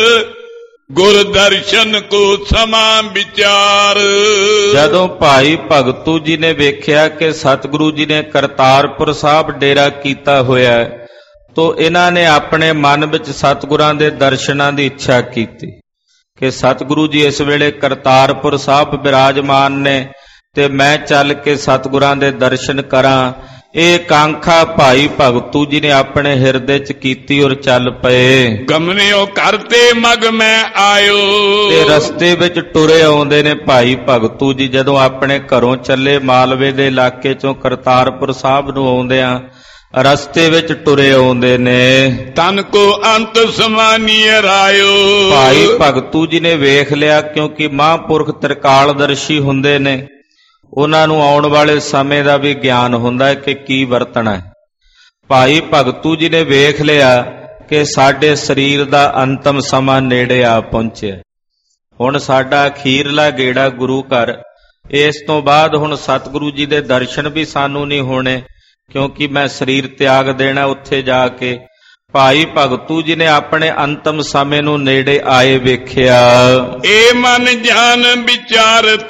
ਗੁਰ ਦਰਸ਼ਨ ਕੋ ਸਮਾ ਵਿਚਾਰ। ਜਦੋਂ ਭਾਈ ਭਗਤੂ ਜੀ ਨੇ ਵੇਖਿਆ ਕਿ ਸਤਿਗੁਰੂ ਜੀ ਨੇ ਕਰਤਾਰਪੁਰ ਸਾਹਿਬ ਡੇਰਾ ਕੀਤਾ ਹੋਇਆ ਤੋ ਇਹਨਾਂ ਨੇ ਆਪਣੇ ਮਨ ਵਿੱਚ ਸਤਿਗੁਰਾਂ ਦੇ ਦਰਸ਼ਨਾਂ ਦੀ ਇੱਛਾ ਕੀਤੀ ਕਿ ਸਤਿਗੁਰੂ ਜੀ ਇਸ ਵੇਲੇ ਕਰਤਾਰਪੁਰ ਸਾਹਿਬ ਬਿਰਾਜਮਾਨ ਨੇ ਤੇ ਮੈਂ ਚੱਲ ਕੇ ਸਤਿਗੁਰਾਂ ਦੇ ਦਰਸ਼ਨ ਕਰਾਂ। ਇਹ ਕਾਂਖਾ ਭਾਈ ਭਗਤੂ ਜੀ ਨੇ ਆਪਣੇ ਹਿਰਦੇ 'ਚ ਕੀਤੀ ਔਰ ਚੱਲ ਪਏ। ਗਮਨਿਓ ਕਰਤੇ ਮਗ ਮੈਂ ਆਇਓ। ਤੇ ਰਸਤੇ ਵਿੱਚ ਟੁਰੇ ਆਉਂਦੇ ਨੇ ਭਾਈ ਭਗਤੂ ਜੀ। ਜਦੋਂ ਆਪਣੇ ਘਰੋਂ ਚੱਲੇ ਮਾਲਵੇ ਦੇ ਇਲਾਕੇ 'ਚੋਂ ਕਰਤਾਰਪੁਰ ਸਾਹਿਬ ਨੂੰ ਆਉਂਦਿਆਂ ਰਸਤੇ ਵਿੱਚ ਟੁਰੇ ਆਉਂਦੇ ਨੇ। ਤਨ ਕੋ ਅੰਤ ਸਮਾਨੀਏ ਰਾਇਓ। ਭਾਈ ਭਗਤੂ ਜੀ ਨੇ ਵੇਖ ਲਿਆ ਕਿਉਂਕਿ ਮਹਾਂਪੁਰਖ ਤ੍ਰਿਕਾਲਦਰਸ਼ੀ ਹੁੰਦੇ ਨੇ, ਉਹਨਾਂ ਨੂੰ ਆਉਣ ਵਾਲੇ ਸਮੇਂ ਦਾ ਵੀ ਗਿਆਨ ਹੁੰਦਾ ਹੈ ਕਿ ਕੀ ਵਰਤਣਾ ਹੈ। ਭਾਈ ਭਗਤੂ ਜੀ ਨੇ ਵੇਖ ਲਿਆ ਕਿ ਸਾਡੇ ਸਰੀਰ ਦਾ ਅੰਤਮ ਸਮਾਂ ਨੇੜੇ ਆ ਪਹੁੰਚਿਆ। ਹੁਣ ਸਾਡਾ ਅਖੀਰਲਾ ਗੇੜਾ ਗੁਰੂ ਘਰ। ਇਸ ਤੋਂ ਬਾਅਦ ਹੁਣ ਸਤਿਗੁਰੂ ਜੀ ਦੇ ਦਰਸ਼ਨ ਵੀ ਸਾਨੂੰ ਨਹੀਂ ਹੋਣੇ, ਕਿਉਂਕਿ ਮੈਂ ਸਰੀਰ ਤਿਆਗ ਦੇਣਾ ਉੱਥੇ ਜਾ ਕੇ। ਭਾਈ ਭਗਤੂ ਜੀ ਨੇ ਆਪਣੇ ਅੰਤਮ ਸਮੇਂ ਨੂੰ ਨੇੜੇ ਆਏ ਵੇਖਿਆ। ਏ ਮਨ ਜਾਨ ਵਿਚਾਰਤ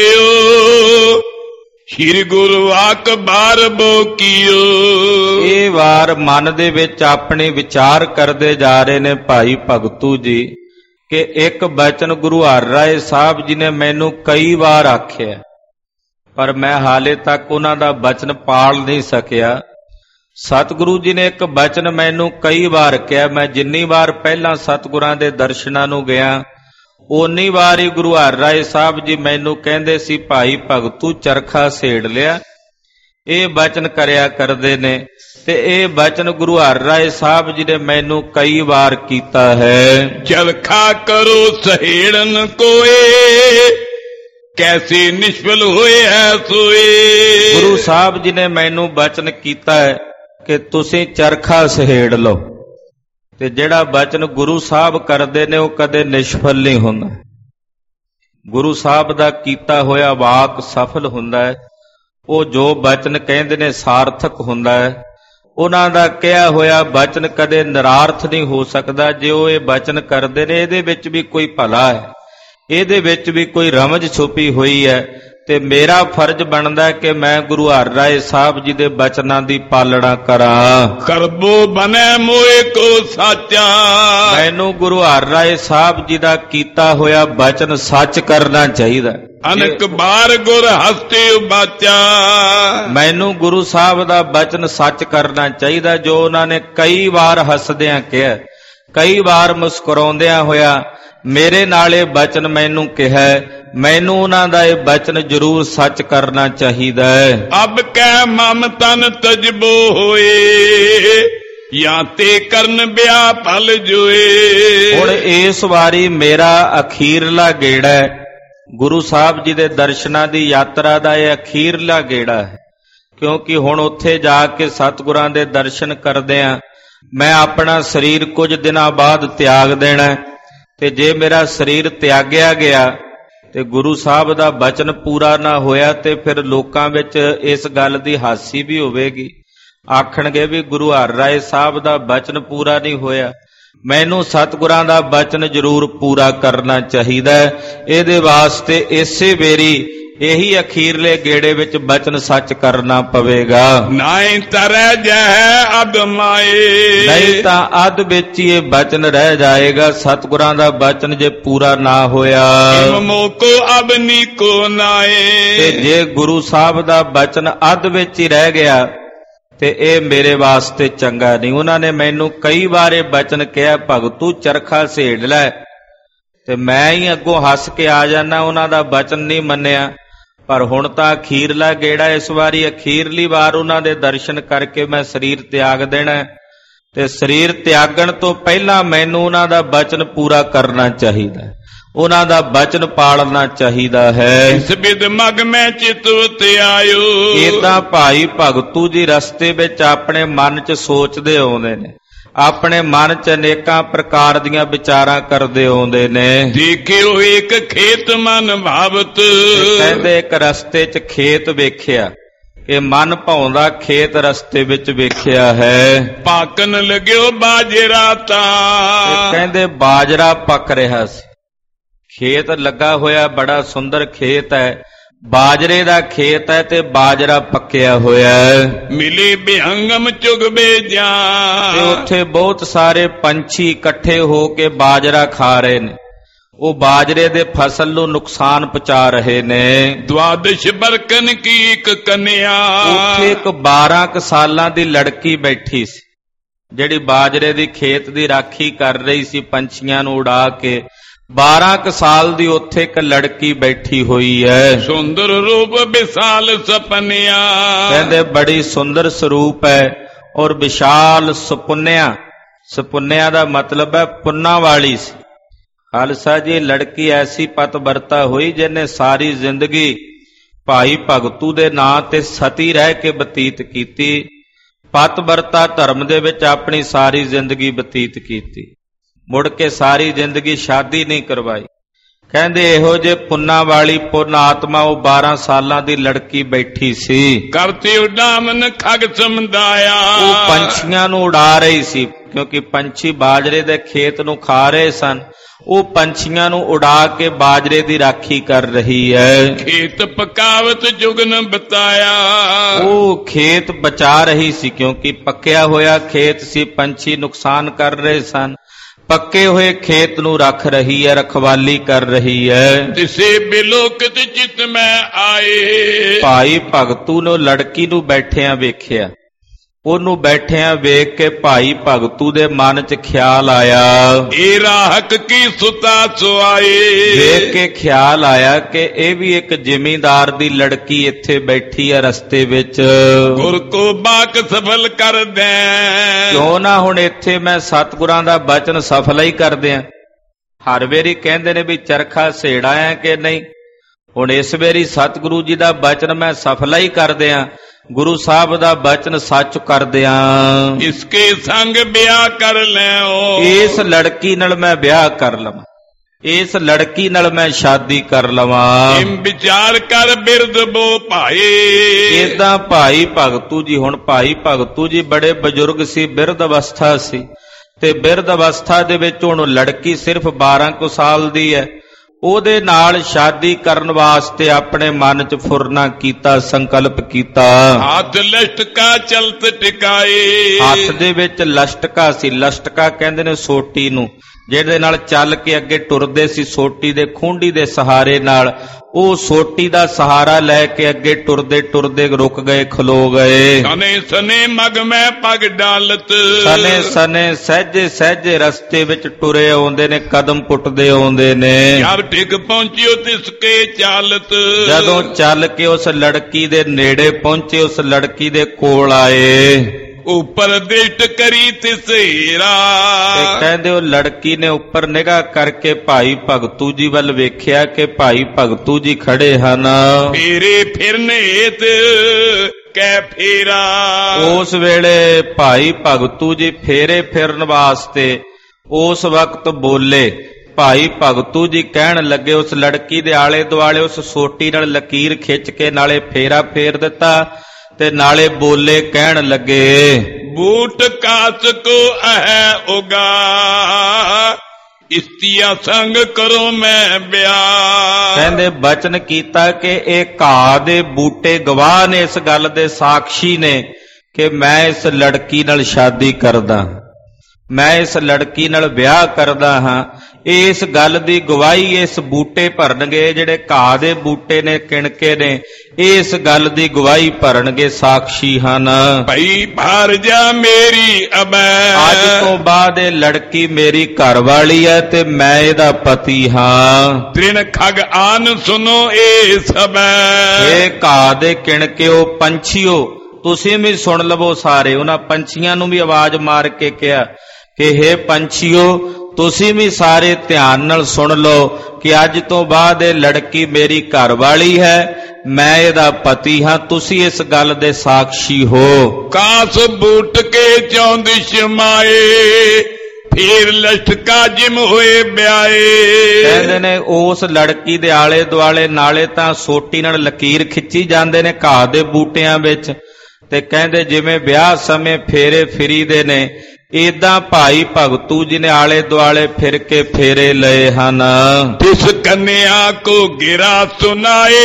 ਭਇਓ, ਸ਼੍ਰੀ ਗੁਰੂ ਆਕ ਬਾਰ ਬੋਕੀਓ। ਇਹ ਵਾਰ ਮਨ ਦੇ ਵਿੱਚ ਆਪਣੇ ਵਿਚਾਰ ਕਰਦੇ ਜਾ ਰਹੇ ਨੇ ਭਾਈ ਭਗਤੂ ਜੀ ਕਿ ਇੱਕ ਬਚਨ ਗੁਰੂ ਹਰਿ ਰਾਏ ਸਾਹਿਬ ਜੀ ਨੇ ਮੈਨੂੰ ਕਈ ਵਾਰ ਆਖਿਆ, ਪਰ ਮੈਂ ਹਾਲੇ ਤੱਕ ਉਹਨਾਂ ਦਾ ਬਚਨ ਪਾਲ ਨਹੀਂ ਸਕਿਆ। ਸਤਿਗੁਰੂ ਜੀ ਨੇ ਇੱਕ ਬਚਨ ਮੈਨੂੰ ਕਈ ਵਾਰ ਕਿਹਾ। ਮੈਂ ਜਿੰਨੀ ਵਾਰ ਪਹਿਲਾਂ ਸਤਿਗੁਰਾਂ ਦੇ ਦਰਸ਼ਨਾਂ ਨੂੰ ਗਿਆ, ਓਨੀ ਵਾਰ ਹੀ ਗੁਰੂ ਹਰਿ ਰਾਏ ਸਾਹਿਬ ਜੀ ਮੈਨੂੰ ਕਹਿੰਦੇ ਸੀ, ਭਾਈ ਭਗਤੂ ਚਰਖਾ ਸੇੜ ਲਿਆ। ਇਹ ਬਚਨ ਕਰਿਆ ਕਰਦੇ ਨੇ, ਤੇ ਇਹ ਬਚਨ ਗੁਰੂ ਹਰਿ ਰਾਏ ਸਾਹਿਬ ਜੀ ਨੇ ਮੈਨੂੰ ਕਈ ਵਾਰ ਕੀਤਾ ਹੈ। ਚਰਖਾ ਕਰੋ ਸਹੇੜਨ ਕੋਏ, ਕੈਸੇ ਨਿਸ਼ਫਲ ਹੋਏ ਹੈ ਸੋਏ। ਗੁਰੂ ਸਾਹਿਬ ਜੀ ਨੇ ਮੈਨੂੰ ਬਚਨ ਕੀਤਾ ਹੈ ਕਿ ਤੁਸੀਂ ਚਰਖਾ ਸਹੇੜ ਲਓ, ਤੇ ਜਿਹੜਾ ਬਚਨ ਗੁਰੂ ਸਾਹਿਬ ਕਰਦੇ ਨੇ ਉਹ ਕਦੇ ਨਿਸ਼ਫਲ ਨਹੀਂ ਹੁੰਦਾ। ਗੁਰੂ ਸਾਹਿਬ ਦਾ ਕੀਤਾ ਹੋਇਆ ਵਾਕ ਸਫਲ ਹੁੰਦਾ ਹੈ। ਉਹ ਜੋ ਬਚਨ ਕਹਿੰਦੇ ਨੇ ਸਾਰਥਕ ਹੁੰਦਾ ਹੈ। ਉਹਨਾਂ ਦਾ ਕਿਹਾ ਹੋਇਆ ਬਚਨ ਕਦੇ ਨਿਰਾਰਥ ਨਹੀਂ ਹੋ ਸਕਦਾ। ਜੇ ਉਹ ਇਹ ਬਚਨ ਕਰਦੇ ਨੇ, ਇਹਦੇ ਵਿੱਚ ਵੀ ਕੋਈ ਭਲਾ ਹੈ, ਇਹਦੇ ਵਿੱਚ ਵੀ ਕੋਈ ਰਮਜ ਛੁਪੀ ਹੋਈ ਹੈ। ਤੇ ਮੇਰਾ ਫਰਜ਼ ਬਣਦਾ ਕਿ ਮੈਂ ਗੁਰੂ ਹਰਿ ਰਾਏ ਸਾਹਿਬ ਜੀ ਦੇ ਬਚਨਾਂ ਦੀ ਪਾਲਣਾ ਕਰਾਂ। ਕਰਬੋ ਬਨੇ ਮੋਏ ਕੋ ਸਾਚਾ, ਮੈਨੂੰ ਗੁਰੂ ਹਰਿ ਰਾਏ ਸਾਹਿਬ ਜੀ ਦਾ ਕੀਤਾ ਹੋਇਆ ਬਚਨ ਸੱਚ ਕਰਨਾ ਚਾਹੀਦਾ। ਅਨਕ ਬਾਰ ਗੁਰ ਹਸਤੇ ਉਬਾਚਾ, ਮੈਨੂੰ ਗੁਰੂ ਸਾਹਿਬ ਦਾ ਬਚਨ ਸੱਚ ਕਰਨਾ ਚਾਹੀਦਾ, ਜੋ ਉਹਨਾਂ ਨੇ ਕਈ ਵਾਰ ਹੱਸਦਿਆਂ ਕਿਹਾ, ਕਈ ਵਾਰ ਮੁਸਕਰਾਉਂਦਿਆਂ ਹੋਇਆ ਮੇਰੇ ਨਾਲ ਇਹ ਬਚਨ ਮੈਨੂੰ ਕਿਹਾ। ਮੈਨੂੰ ਉਹਨਾਂ ਦਾ ਇਹ ਬਚਨ ਜ਼ਰੂਰ ਸੱਚ ਕਰਨਾ ਚਾਹੀਦਾ ਹੈ। ਅਬ ਕੈ ਮਮ ਤਨ ਤਜਬੋ ਹੋਏ, ਜਾਂ ਤੇ ਕਰਨ ਬਿਆ ਭਲ ਜੋਏ। ਹੁਣ ਇਸ ਵਾਰੀ ਮੇਰਾ ਅਖੀਰਲਾ ਗੇੜਾ ਹੈ, ਗੁਰੂ ਸਾਹਿਬ ਜੀ ਦੇ ਦਰਸ਼ਨਾਂ ਦੀ ਯਾਤਰਾ ਦਾ ਇਹ ਅਖੀਰਲਾ ਗੇੜਾ ਹੈ। ਕਿਉਂਕਿ ਹੁਣ ਉੱਥੇ ਜਾ ਕੇ ਸਤਿਗੁਰਾਂ ਦੇ ਦਰਸ਼ਨ ਕਰਦੇ ਆਂ, ਮੈਂ ਆਪਣਾ ਸਰੀਰ ਕੁਝ ਦਿਨਾਂ ਬਾਅਦ ਤਿਆਗ ਦੇਣਾ। ਤੇ ਜੇ ਮੇਰਾ ਸਰੀਰ ਤਿਆਗਿਆ ਗਿਆ ਤੇ ਗੁਰੂ ਸਾਹਿਬ ਦਾ ਬਚਨ ਪੂਰਾ ਨਾ ਹੋਇਆ, ਤੇ ਫਿਰ ਲੋਕਾਂ ਵਿੱਚ ਇਸ ਗੱਲ ਦੀ ਹਾਸੀ ਵੀ ਹੋਵੇਗੀ। ਆਖਣਗੇ ਵੀ ਗੁਰੂ ਹਰਿ ਰਾਏ ਸਾਹਿਬ ਦਾ ਬਚਨ ਪੂਰਾ ਨਹੀਂ ਹੋਇਆ। ਮੈਨੂੰ ਸਤਿਗੁਰਾਂ ਦਾ ਬਚਨ ਜ਼ਰੂਰ ਪੂਰਾ ਕਰਨਾ ਚਾਹੀਦਾ ਹੈ। ਇਹਦੇ ਵਾਸਤੇ ਇਸੇ ਵੇਰੀ ਇਹੀ ਅਖੀਰਲੇ ਗੇੜੇ ਵਿੱਚ ਬਚਨ ਸੱਚ ਕਰਨਾ ਪਵੇਗਾ। ਨਾਹੀਂ ਤਰੈ ਜਹ ਅਬ ਮਾਏ, ਨਹੀਂ ਤਾਂ ਅੱਧ ਵਿੱਚ ਹੀ ਇਹ ਬਚਨ ਰਹਿ ਜਾਏਗਾ। ਸਤਿਗੁਰਾਂ ਦਾ ਬਚਨ ਜੇ ਪੂਰਾ ਨਾ ਹੋਇਆ, ਮੋਕੋ ਅਬ ਨੀਕੋ ਨਾਏ, ਤੇ ਜੇ ਗੁਰੂ ਸਾਹਿਬ ਦਾ ਬਚਨ ਅੱਧ ਵਿੱਚ ਹੀ ਰਹਿ ਗਿਆ ਤੇ ਇਹ ਮੇਰੇ ਵਾਸਤੇ ਚੰਗਾ ਨਹੀਂ। ਉਹਨਾਂ ਨੇ ਮੈਨੂੰ ਕਈ ਵਾਰ ਇਹ ਬਚਨ ਕਿਹਾ, ਭਗਤੂ ਚਰਖਾ ਸੇੜ ਲੈ, ਤੇ ਮੈਂ ਹੀ ਅੱਗੋਂ ਹੱਸ ਕੇ ਆ ਜਾਣਾ, ਉਹਨਾਂ ਦਾ ਬਚਨ ਨਹੀਂ ਮੰਨਿਆ। ਪਰ ਹੁਣ ਤਾਂ ਅਖੀਰਲਾ ਗੇੜਾ, ਇਸ ਵਾਰੀ ਅਖੀਰਲੀ ਵਾਰ ਉਹਨਾਂ ਦੇ ਦਰਸ਼ਨ ਕਰਕੇ ਮੈਂ ਸਰੀਰ ਤਿਆਗ ਦੇਣਾ, ਤੇ ਸਰੀਰ ਤਿਆਗਣ ਤੋਂ ਪਹਿਲਾਂ ਮੈਨੂੰ ਉਹਨਾਂ ਦਾ ਬਚਨ ਪੂਰਾ ਕਰਨਾ ਚਾਹੀਦਾ, ਉਹਨਾਂ ਦਾ ਬਚਨ ਪਾਲਣਾ ਚਾਹੀਦਾ ਹੈ। ਇਸ ਬਿਦ ਮਗ ਮੈਂ ਚਿਤਵਤ ਆਇਓ। ਇਹ ਤਾਂ ਭਾਈ ਭਗਤੂ ਜੀ ਰਸਤੇ ਵਿੱਚ ਆਪਣੇ ਮਨ 'ਚ ਸੋਚਦੇ ਆਉਂਦੇ ਨੇ, ਆਪਣੇ ਮਨ 'ਚ ਅਨੇਕਾਂ ਪ੍ਰਕਾਰ ਦੀਆਂ ਵਿਚਾਰਾਂ ਕਰਦੇ ਆਉਂਦੇ ਨੇ। ਦੇਖਿਓ ਇੱਕ ਖੇਤ ਮਨ ਭਾਵਤ, ਕਹਿੰਦੇ ਇੱਕ ਰਸਤੇ 'ਚ ਖੇਤ ਵੇਖਿਆ, ਕਿ ਮਨ ਭਾਉਂਦਾ ਖੇਤ ਰਸਤੇ ਵਿੱਚ ਵੇਖਿਆ ਹੈ। ਪਾਕਨ ਲੱਗਿਓ ਬਾਜਰਾ ਤਾਂ, ਕਹਿੰਦੇ ਬਾਜਰਾ ਪੱਕ ਰਿਹਾ ਸੀ। ਖੇਤ ਲੱਗਾ ਹੋਇਆ ਬੜਾ ਸੁੰਦਰ ਖੇਤ ਹੈ, ਬਾਜਰੇ ਦਾ ਖੇਤ ਹੈ ਤੇ ਬਾਜਰਾ ਪੱਕਿਆ ਹੋਇਆ ਹੈ। ਮਿਲੇ ਬਿਹੰਗਮ ਚੁਗਬੇ ਜਾਂ, ਤੇ ਉੱਥੇ ਬਹੁਤ ਸਾਰੇ ਪੰਛੀ ਇਕੱਠੇ ਹੋ ਕੇ ਬਾਜਰਾ ਖਾ ਰਹੇ ਨੇ। ਉਹ ਬਾਜਰੇ ਦੇ ਫਸਲ ਨੂੰ ਨੁਕਸਾਨ ਪਹੁੰਚਾ ਰਹੇ ਨੇ। ਦਵਾਦਸ਼ ਬਰਕਨ ਕੀ ਇੱਕ ਕਨਿਆ, ਉੱਥੇ ਇੱਕ ਬਾਰਾਂ ਕੁ ਸਾਲਾਂ ਦੀ ਲੜਕੀ ਬੈਠੀ ਸੀ, ਜਿਹੜੀ ਬਾਜਰੇ ਦੀ ਖੇਤ ਦੀ ਰਾਖੀ ਕਰ ਰਹੀ ਸੀ ਪੰਛੀਆਂ ਨੂੰ ਉਡਾ ਕੇ। ਬਾਰਾਂ ਕੁ ਸਾਲ ਦੀ ਉੱਥੇ ਇੱਕ ਲੜਕੀ ਬੈਠੀ ਹੋਈ ਹੈ। ਸੁੰਦਰ ਰੂਪ ਵਿਸ਼ਾਲ ਸੁਪਨਿਆ, ਕਹਿੰਦੇ ਬੜੀ ਸੁੰਦਰ ਸਰੂਪ ਹੈ ਔਰ ਵਿਸ਼ਾਲ ਸੁਪੁੰਨਿਆ। ਸੁਪੁੰਨਿਆ ਦਾ ਮਤਲਬ ਹੈ ਪੁੰਨਾਂ ਵਾਲੀ ਸੀ। ਖਾਲਸਾ ਜੀ, ਲੜਕੀ ਐਸੀ ਪਤਵਰਤਾ ਹੋਈ ਜਿਹਨੇ ਸਾਰੀ ਜ਼ਿੰਦਗੀ ਭਾਈ ਭਗਤੂ ਦੇ ਨਾਂ ਤੇ ਸਤੀ ਰਹਿ ਕੇ ਬਤੀਤ ਕੀਤੀ। ਪਤਵਰਤਾ ਧਰਮ ਦੇ ਵਿੱਚ ਆਪਣੀ ਸਾਰੀ ਜ਼ਿੰਦਗੀ ਬਤੀਤ ਕੀਤੀ, ਮੁੜ ਕੇ ਸਾਰੀ ਜ਼ਿੰਦਗੀ ਸ਼ਾਦੀ ਨਹੀਂ ਕਰਵਾਈ। ਕਹਿੰਦੇ ਇਹੋ ਜੇ ਪੁੰਨਾਂ ਵਾਲੀ ਪੁੰਨ ਆਤਮਾ ਉਹ ਬਾਰਾਂ ਸਾਲਾਂ ਦੀ ਲੜਕੀ ਬੈਠੀ ਸੀ। ਕਰਤੀ ਉਡਾਮਨ ਖਗ ਸਮਦਾਇਆ, ਉਹ ਪੰਛੀਆਂ ਨੂੰ ਉਡਾ ਰਹੀ ਸੀ, ਕਿਉਂਕਿ ਪੰਛੀ ਬਾਜਰੇ ਦੇ ਖੇਤ ਨੂੰ ਖਾ ਰਹੇ ਸਨ। ਉਹ ਪੰਛੀਆਂ ਨੂੰ ਉਡਾ ਕੇ ਬਾਜਰੇ ਦੀ ਰਾਖੀ ਕਰ ਰਹੀ ਹੈ। ਖੇਤ ਪਕਾਵਤ ਜੁਗਨ ਬਤਾਇਆ, ਉਹ ਖੇਤ ਬਚਾ ਰਹੀ ਸੀ, ਕਿਉਂਕਿ ਪੱਕਿਆ ਹੋਇਆ ਖੇਤ ਸੀ, ਪੰਛੀ ਨੁਕਸਾਨ ਕਰ ਰਹੇ ਸਨ। ਪੱਕੇ ਹੋਏ ਖੇਤ ਨੂੰ ਰੱਖ ਰਹੀ ਹੈ, ਰਖਵਾਲੀ ਕਰ ਰਹੀ ਹੈ। ਤਿਸੇ ਬਿਲੋਕਿਤ ਚਿਤ ਮੈਂ ਆਏ, ਭਾਈ ਭਗਤੂ ਨੇ ਲੜਕੀ ਨੂੰ ਬੈਠਿਆਂ ਵੇਖਿਆ। ਉਹਨੂੰ ਬੈਠਿਆਂ ਵੇਖ ਕੇ ਭਾਈ ਭਗਤੂ ਦੇ ਮਨ 'ਚ ਖਿਆਲ ਆਇਆ, ਇਹ ਰਾਹਕ ਕੀ ਸੁਤਾ ਸੁਆਏ। ਵੇਖ ਕੇ ਖਿਆਲ ਆਇਆ ਕਿ ਇਹ ਵੀ ਇੱਕ ਜ਼ਿਮੀਂਦਾਰ ਦੀ ਲੜਕੀ ਇੱਥੇ ਬੈਠੀ ਹੈ ਰਸਤੇ ਵਿੱਚ। ਗੁਰ ਕੋ ਬਾਕ ਸਫਲ ਕਰ ਦੇ, ਕਿਉਂ ਨਾ ਹੁਣ ਇੱਥੇ ਮੈਂ ਸਤਿਗੁਰਾਂ ਦਾ ਬਚਨ ਸਫਲ ਹੀ ਕਰ ਦਿਆਂ। ਹਰ ਵੇਰੀ ਕਹਿੰਦੇ ਨੇ ਵੀ ਚਰਖਾ ਸੇੜਾ ਹੈ ਕਿ ਨਹੀਂ, ਹੁਣ ਇਸ ਵੇਰੀ ਸਤਿਗੁਰੂ ਜੀ ਦਾ ਬਚਨ ਮੈਂ ਸਫਲ ਹੀ ਕਰ ਦਿਆਂ, ਗੁਰੂ ਸਾਹਿਬ ਦਾ ਬਚਨ ਸੱਚ ਕਰ ਦਿਆਂ। ਇਸਕੇ ਸੰਗ ਵਿਆਹ ਕਰ ਲੈਓ, ਇਸ ਲੜਕੀ ਨਾਲ ਮੈਂ ਵਿਆਹ ਕਰ ਲਵਾਂ, ਇਸ ਲੜਕੀ ਨਾਲ ਮੈਂ ਸ਼ਾਦੀ ਕਰ ਲਵਾਂ। ਇਮ ਵਿਚਾਰ ਕਰ ਬਿਰਧ ਬੋ ਭਾਏ, ਏਦਾਂ ਭਾਈ ਭਗਤੂ ਜੀ, ਹੁਣ ਭਾਈ ਭਗਤੂ ਜੀ ਬੜੇ ਬਜ਼ੁਰਗ ਸੀ, ਬਿਰਧ ਅਵਸਥਾ ਸੀ, ਤੇ ਬਿਰਧ ਅਵਸਥਾ ਦੇ ਵਿੱਚ ਹੁਣ ਲੜਕੀ ਸਿਰਫ ਬਾਰਾਂ ਕੁ ਸਾਲ ਦੀ ਹੈ। ਉਹਦੇ ਨਾਲ ਸ਼ਾਦੀ ਕਰਨ ਵਾਸਤੇ ਆਪਣੇ ਮਨ 'ਚ ਫੁਰਨਾ ਕੀਤਾ, ਸੰਕਲਪ ਕੀਤਾ। ਹੱਥ ਲਸ਼ਟਕਾ ਚਲਤ ਟਿਕਾਏ, ਹੱਥ ਦੇ ਵਿੱਚ ਲਸ਼ਟਕਾ ਸੀ। ਲਸ਼ਟਕਾ ਕਹਿੰਦੇ ਨੇ ਸੋਟੀ ਨੂੰ, ਜਿਹਦੇ ਨਾਲ ਚੱਲ ਕੇ ਅੱਗੇ ਟੁਰਦੇ ਸੀ, ਸੋਟੀ ਦੇ ਖੂੰਡੀ ਦੇ ਸਹਾਰੇ ਨਾਲ। ਉਹ ਸੋਟੀ ਦਾ ਸਹਾਰਾ ਲੈ ਕੇ ਅੱਗੇ ਟੁਰਦੇ ਟੁਰਦੇ ਰੁਕ ਗਏ, ਖਲੋ ਗਏ। ਸਨੇ ਸਨੇ ਮਗ ਮੈਂ ਪਗ ਡਾਲਤ, ਸਨੇ ਸਨੇ ਸਹਿਜੇ ਸਹਿਜੇ ਰਸਤੇ ਵਿੱਚ ਟੁਰੇ ਆਉਂਦੇ ਨੇ, ਕਦਮ ਪੁੱਟਦੇ ਆਉਂਦੇ ਨੇ। ਯਾਰ ਟਿਕ ਪਹੁੰਚਿਓ ਤਿਸਕੇ ਚਾਲਤ, ਜਦੋਂ ਚੱਲ ਕੇ ਉਸ ਲੜਕੀ ਦੇ ਨੇੜੇ ਪਹੁੰਚੇ, ਉਸ ਲੜਕੀ ਦੇ ਕੋਲ ਆਏ। ਉੱਪਰ ਦ੍ਰਿਸ਼ਟ ਕਰੀ ਤਿਸੇਰਾ, ਤੇ ਕਹਿੰਦੇ ਉਹ ਲੜਕੀ ਨੇ ਉੱਪਰ ਨਿਗਾਹ ਕਰਕੇ ਭਾਈ ਭਗਤੂ ਜੀ ਵੱਲ ਵੇਖਿਆ ਕਿ ਭਾਈ ਭਗਤੂ ਜੀ ਖੜੇ ਹਨ। ਫੇਰੇ ਫਿਰਨੇਤ ਕੈ ਫੇਰਾ, ਉਸ ਵੇਲੇ ਭਾਈ ਭਗਤੂ ਜੀ ਫੇਰੇ ਫਿਰਨ ਵਾਸਤੇ ਉਸ ਵਕਤ ਬੋਲੇ। ਭਾਈ ਭਗਤੂ ਜੀ ਕਹਿਣ ਲੱਗੇ, ਉਸ ਲੜਕੀ ਦੇ ਆਲੇ ਦੁਆਲੇ ਉਸ ਸੋਟੀ ਨਾਲ ਲਕੀਰ ਖਿੱਚ ਕੇ ਨਾਲੇ ਫੇਰਾ ਫੇਰ ਦਿੱਤਾ ਤੇ ਨਾਲੇ ਬੋਲੇ, ਕਹਿਣ ਲੱਗੇ, ਬੂਟ ਕਾਸ ਕੋ ਅਹ ਉਗਾ, ਇਸਤੀਆ ਸੰਗ ਕਰੋ ਮੈਂ ਵਿਆਹ। ਕਹਿੰਦੇ ਬਚਨ ਕੀਤਾ ਕਿ ਇਹ ਘਾਹ ਦੇ ਬੂਟੇ ਗਵਾਹ ਨੇ, ਇਸ ਗੱਲ ਦੇ ਸਾਖੀ ਨੇ ਕਿ ਮੈਂ ਇਸ ਲੜਕੀ ਨਾਲ ਸ਼ਾਦੀ ਕਰਦਾ, ਮੈਂ ਇਸ ਲੜਕੀ ਨਾਲ ਵਿਆਹ ਕਰਦਾ ਹਾਂ। ਇਸ ਗੱਲ ਦੀ ਗਵਾਹੀ ਇਸ ਬੂਟੇ ਭਰਨਗੇ, ਜਿਹੜੇ ਘਾਹ ਦੇ ਬੂਟੇ ਨੇ, ਕਿਣਕੇ ਨੇ, ਇਸ ਗੱਲ ਦੀ ਗਵਾਹੀ ਭਰਨਗੇ, ਸਾਖੀ ਹਨ। ਭਈ ਭਾਰ ਜਾ ਮੇਰੀ ਅਬੈ, ਅੱਜ ਤੋਂ ਬਾਅਦ ਇਹ ਲੜਕੀ ਮੇਰੀ ਘਰ ਵਾਲੀ ਹੈ ਤੇ ਮੈਂ ਇਹਦਾ ਪਤੀ ਹਾਂ। ਤ੍ਰਿਣ ਖਗ ਆਨ ਸੁਨੋ ਇਹ ਸਬੈ, ਇਹ ਘਾਹ ਦੇ ਕਿਣਕਿਓ, ਪੰਛੀਓ, ਤੁਸੀਂ ਵੀ ਸੁਣ ਲਵੋ ਸਾਰੇ। ਉਹਨਾਂ ਪੰਛੀਆਂ ਨੂੰ ਵੀ ਆਵਾਜ਼ ਮਾਰ ਕੇ ਕਿਹਾ ਕਿ ਹੇ ਪੰਛੀਓ, ਤੁਸੀਂ ਵੀ ਸਾਰੇ ਧਿਆਨ ਨਾਲ ਸੁਣ ਲਓ ਕਿ ਅੱਜ ਤੋਂ ਬਾਅਦ ਇਹ ਲੜਕੀ ਮੇਰੀ ਘਰ ਵਾਲੀ ਹੈ, ਮੈਂ ਇਹਦਾ ਪਤੀ ਹਾਂ, ਤੁਸੀਂ ਇਸ ਗੱਲ ਦੇ ਸਾਖੀ ਹੋ। ਕਾਸ ਬੂਟ ਕੇ ਚੌਂਦਿਸ਼ ਮਾਏ, ਫੇਰ ਲਸ਼ਟਕਾ ਜਿਮ ਹੋਏ ਵਿਆਏ। ਕਹਿੰਦੇ ਨੇ ਉਸ ਲੜਕੀ ਦੇ ਆਲੇ ਦੁਆਲੇ ਨਾਲੇ ਤਾਂ ਸੋਟੀ ਨਾਲ ਲਕੀਰ ਖਿੱਚੀ ਜਾਂਦੇ ਨੇ ਘਾਹ ਦੇ ਬੂਟਿਆਂ ਵਿੱਚ, ਤੇ ਕਹਿੰਦੇ ਜਿਵੇਂ ਵਿਆਹ ਸਮੇਂ ਫੇਰੇ ਫਿਰੀਦੇ ਨੇ, ਏਦਾਂ ਭਾਈ ਭਗਤੂ ਜੀ ਨੇ ਆਲੇ ਦੁਆਲੇ ਫਿਰ ਕੇ ਫੇਰੇ ਲਏ ਹਨ। ਤਿਸ ਕੰਨਿਆ ਕੋ ਗਿਰਾ ਸੁਨਾਏ,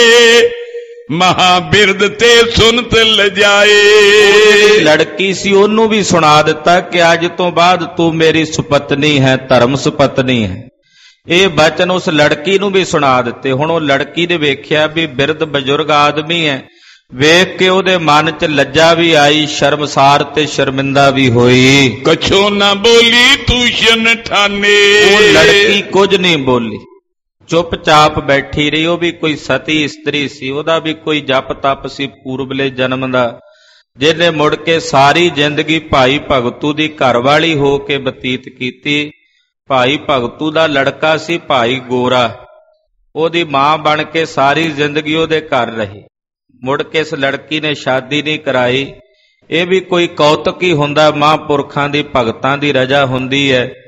ਮਹਾਬਿਰਦ ਤੇ ਸੁਨਤ ਲਜਾਏ। ਲੜਕੀ ਸੀ, ਉਹਨੂੰ ਵੀ ਸੁਣਾ ਦਿੱਤਾ ਕਿ ਅੱਜ ਤੋਂ ਬਾਅਦ ਤੂੰ ਮੇਰੀ ਸੁਪਤਨੀ ਹੈ, ਧਰਮ ਸੁਪਤਨੀ ਹੈ। ਇਹ ਬਚਨ ਉਸ ਲੜਕੀ ਨੂੰ ਵੀ ਸੁਣਾ ਦਿੱਤੇ। ਹੁਣ ਉਹ ਲੜਕੀ ਨੇ ਵੇਖਿਆ ਵੀ ਬਿਰਧ ਬਜ਼ੁਰਗ ਆਦਮੀ ਹੈ, ਵੇਖ ਕੇ ਉਹਦੇ ਮਨ 'ਚ ਲੱਜਾ ਵੀ ਆਈ, ਸ਼ਰਮਸਾਰ ਤੇ ਸ਼ਰਮਿੰਦਾ ਵੀ ਹੋਈ। ਕਛੋ ਨਾ ਬੋਲੀ ਤੂਸ਼ਨ ਠਾਨੇ, ਉਹ ਲੜਕੀ ਕੁਝ ਨਹੀਂ ਬੋਲੀ, ਚੁੱਪਚਾਪ ਬੈਠੀ ਰਹੀ। ਉਹ ਵੀ ਕੋਈ ਸਤੀ ਇਸਤਰੀ ਸੀ, ਉਹਦਾ ਵੀ ਕੋਈ ਜਪ ਤਪ ਸੀ ਪੂਰਬਲੇ ਜਨਮ ਦਾ, ਜਿਹਨੇ ਮੁੜ ਕੇ ਸਾਰੀ ਜ਼ਿੰਦਗੀ ਭਾਈ ਭਗਤੂ ਦੀ ਘਰਵਾਲੀ ਹੋ ਕੇ ਬਤੀਤ ਕੀਤੀ। ਭਾਈ ਭਗਤੂ ਦਾ ਲੜਕਾ ਸੀ ਭਾਈ ਗੋਰਾ, ਉਹਦੀ ਮਾਂ ਬਣ ਕੇ ਸਾਰੀ ਜ਼ਿੰਦਗੀ ਉਹਦੇ ਘਰ ਰਹੀ। ਮੁੜ ਕੇ ਇਸ ਲੜਕੀ ਨੇ ਸ਼ਾਦੀ ਨਹੀਂ ਕਰਾਈ। ਇਹ ਵੀ ਕੋਈ ਕੌਤਕ ਹੀ ਹੁੰਦਾ, ਮਹਾਂਪੁਰਖਾਂ ਦੀ ਭਗਤਾਂ ਦੀ ਰਜਾ ਹੁੰਦੀ ਹੈ।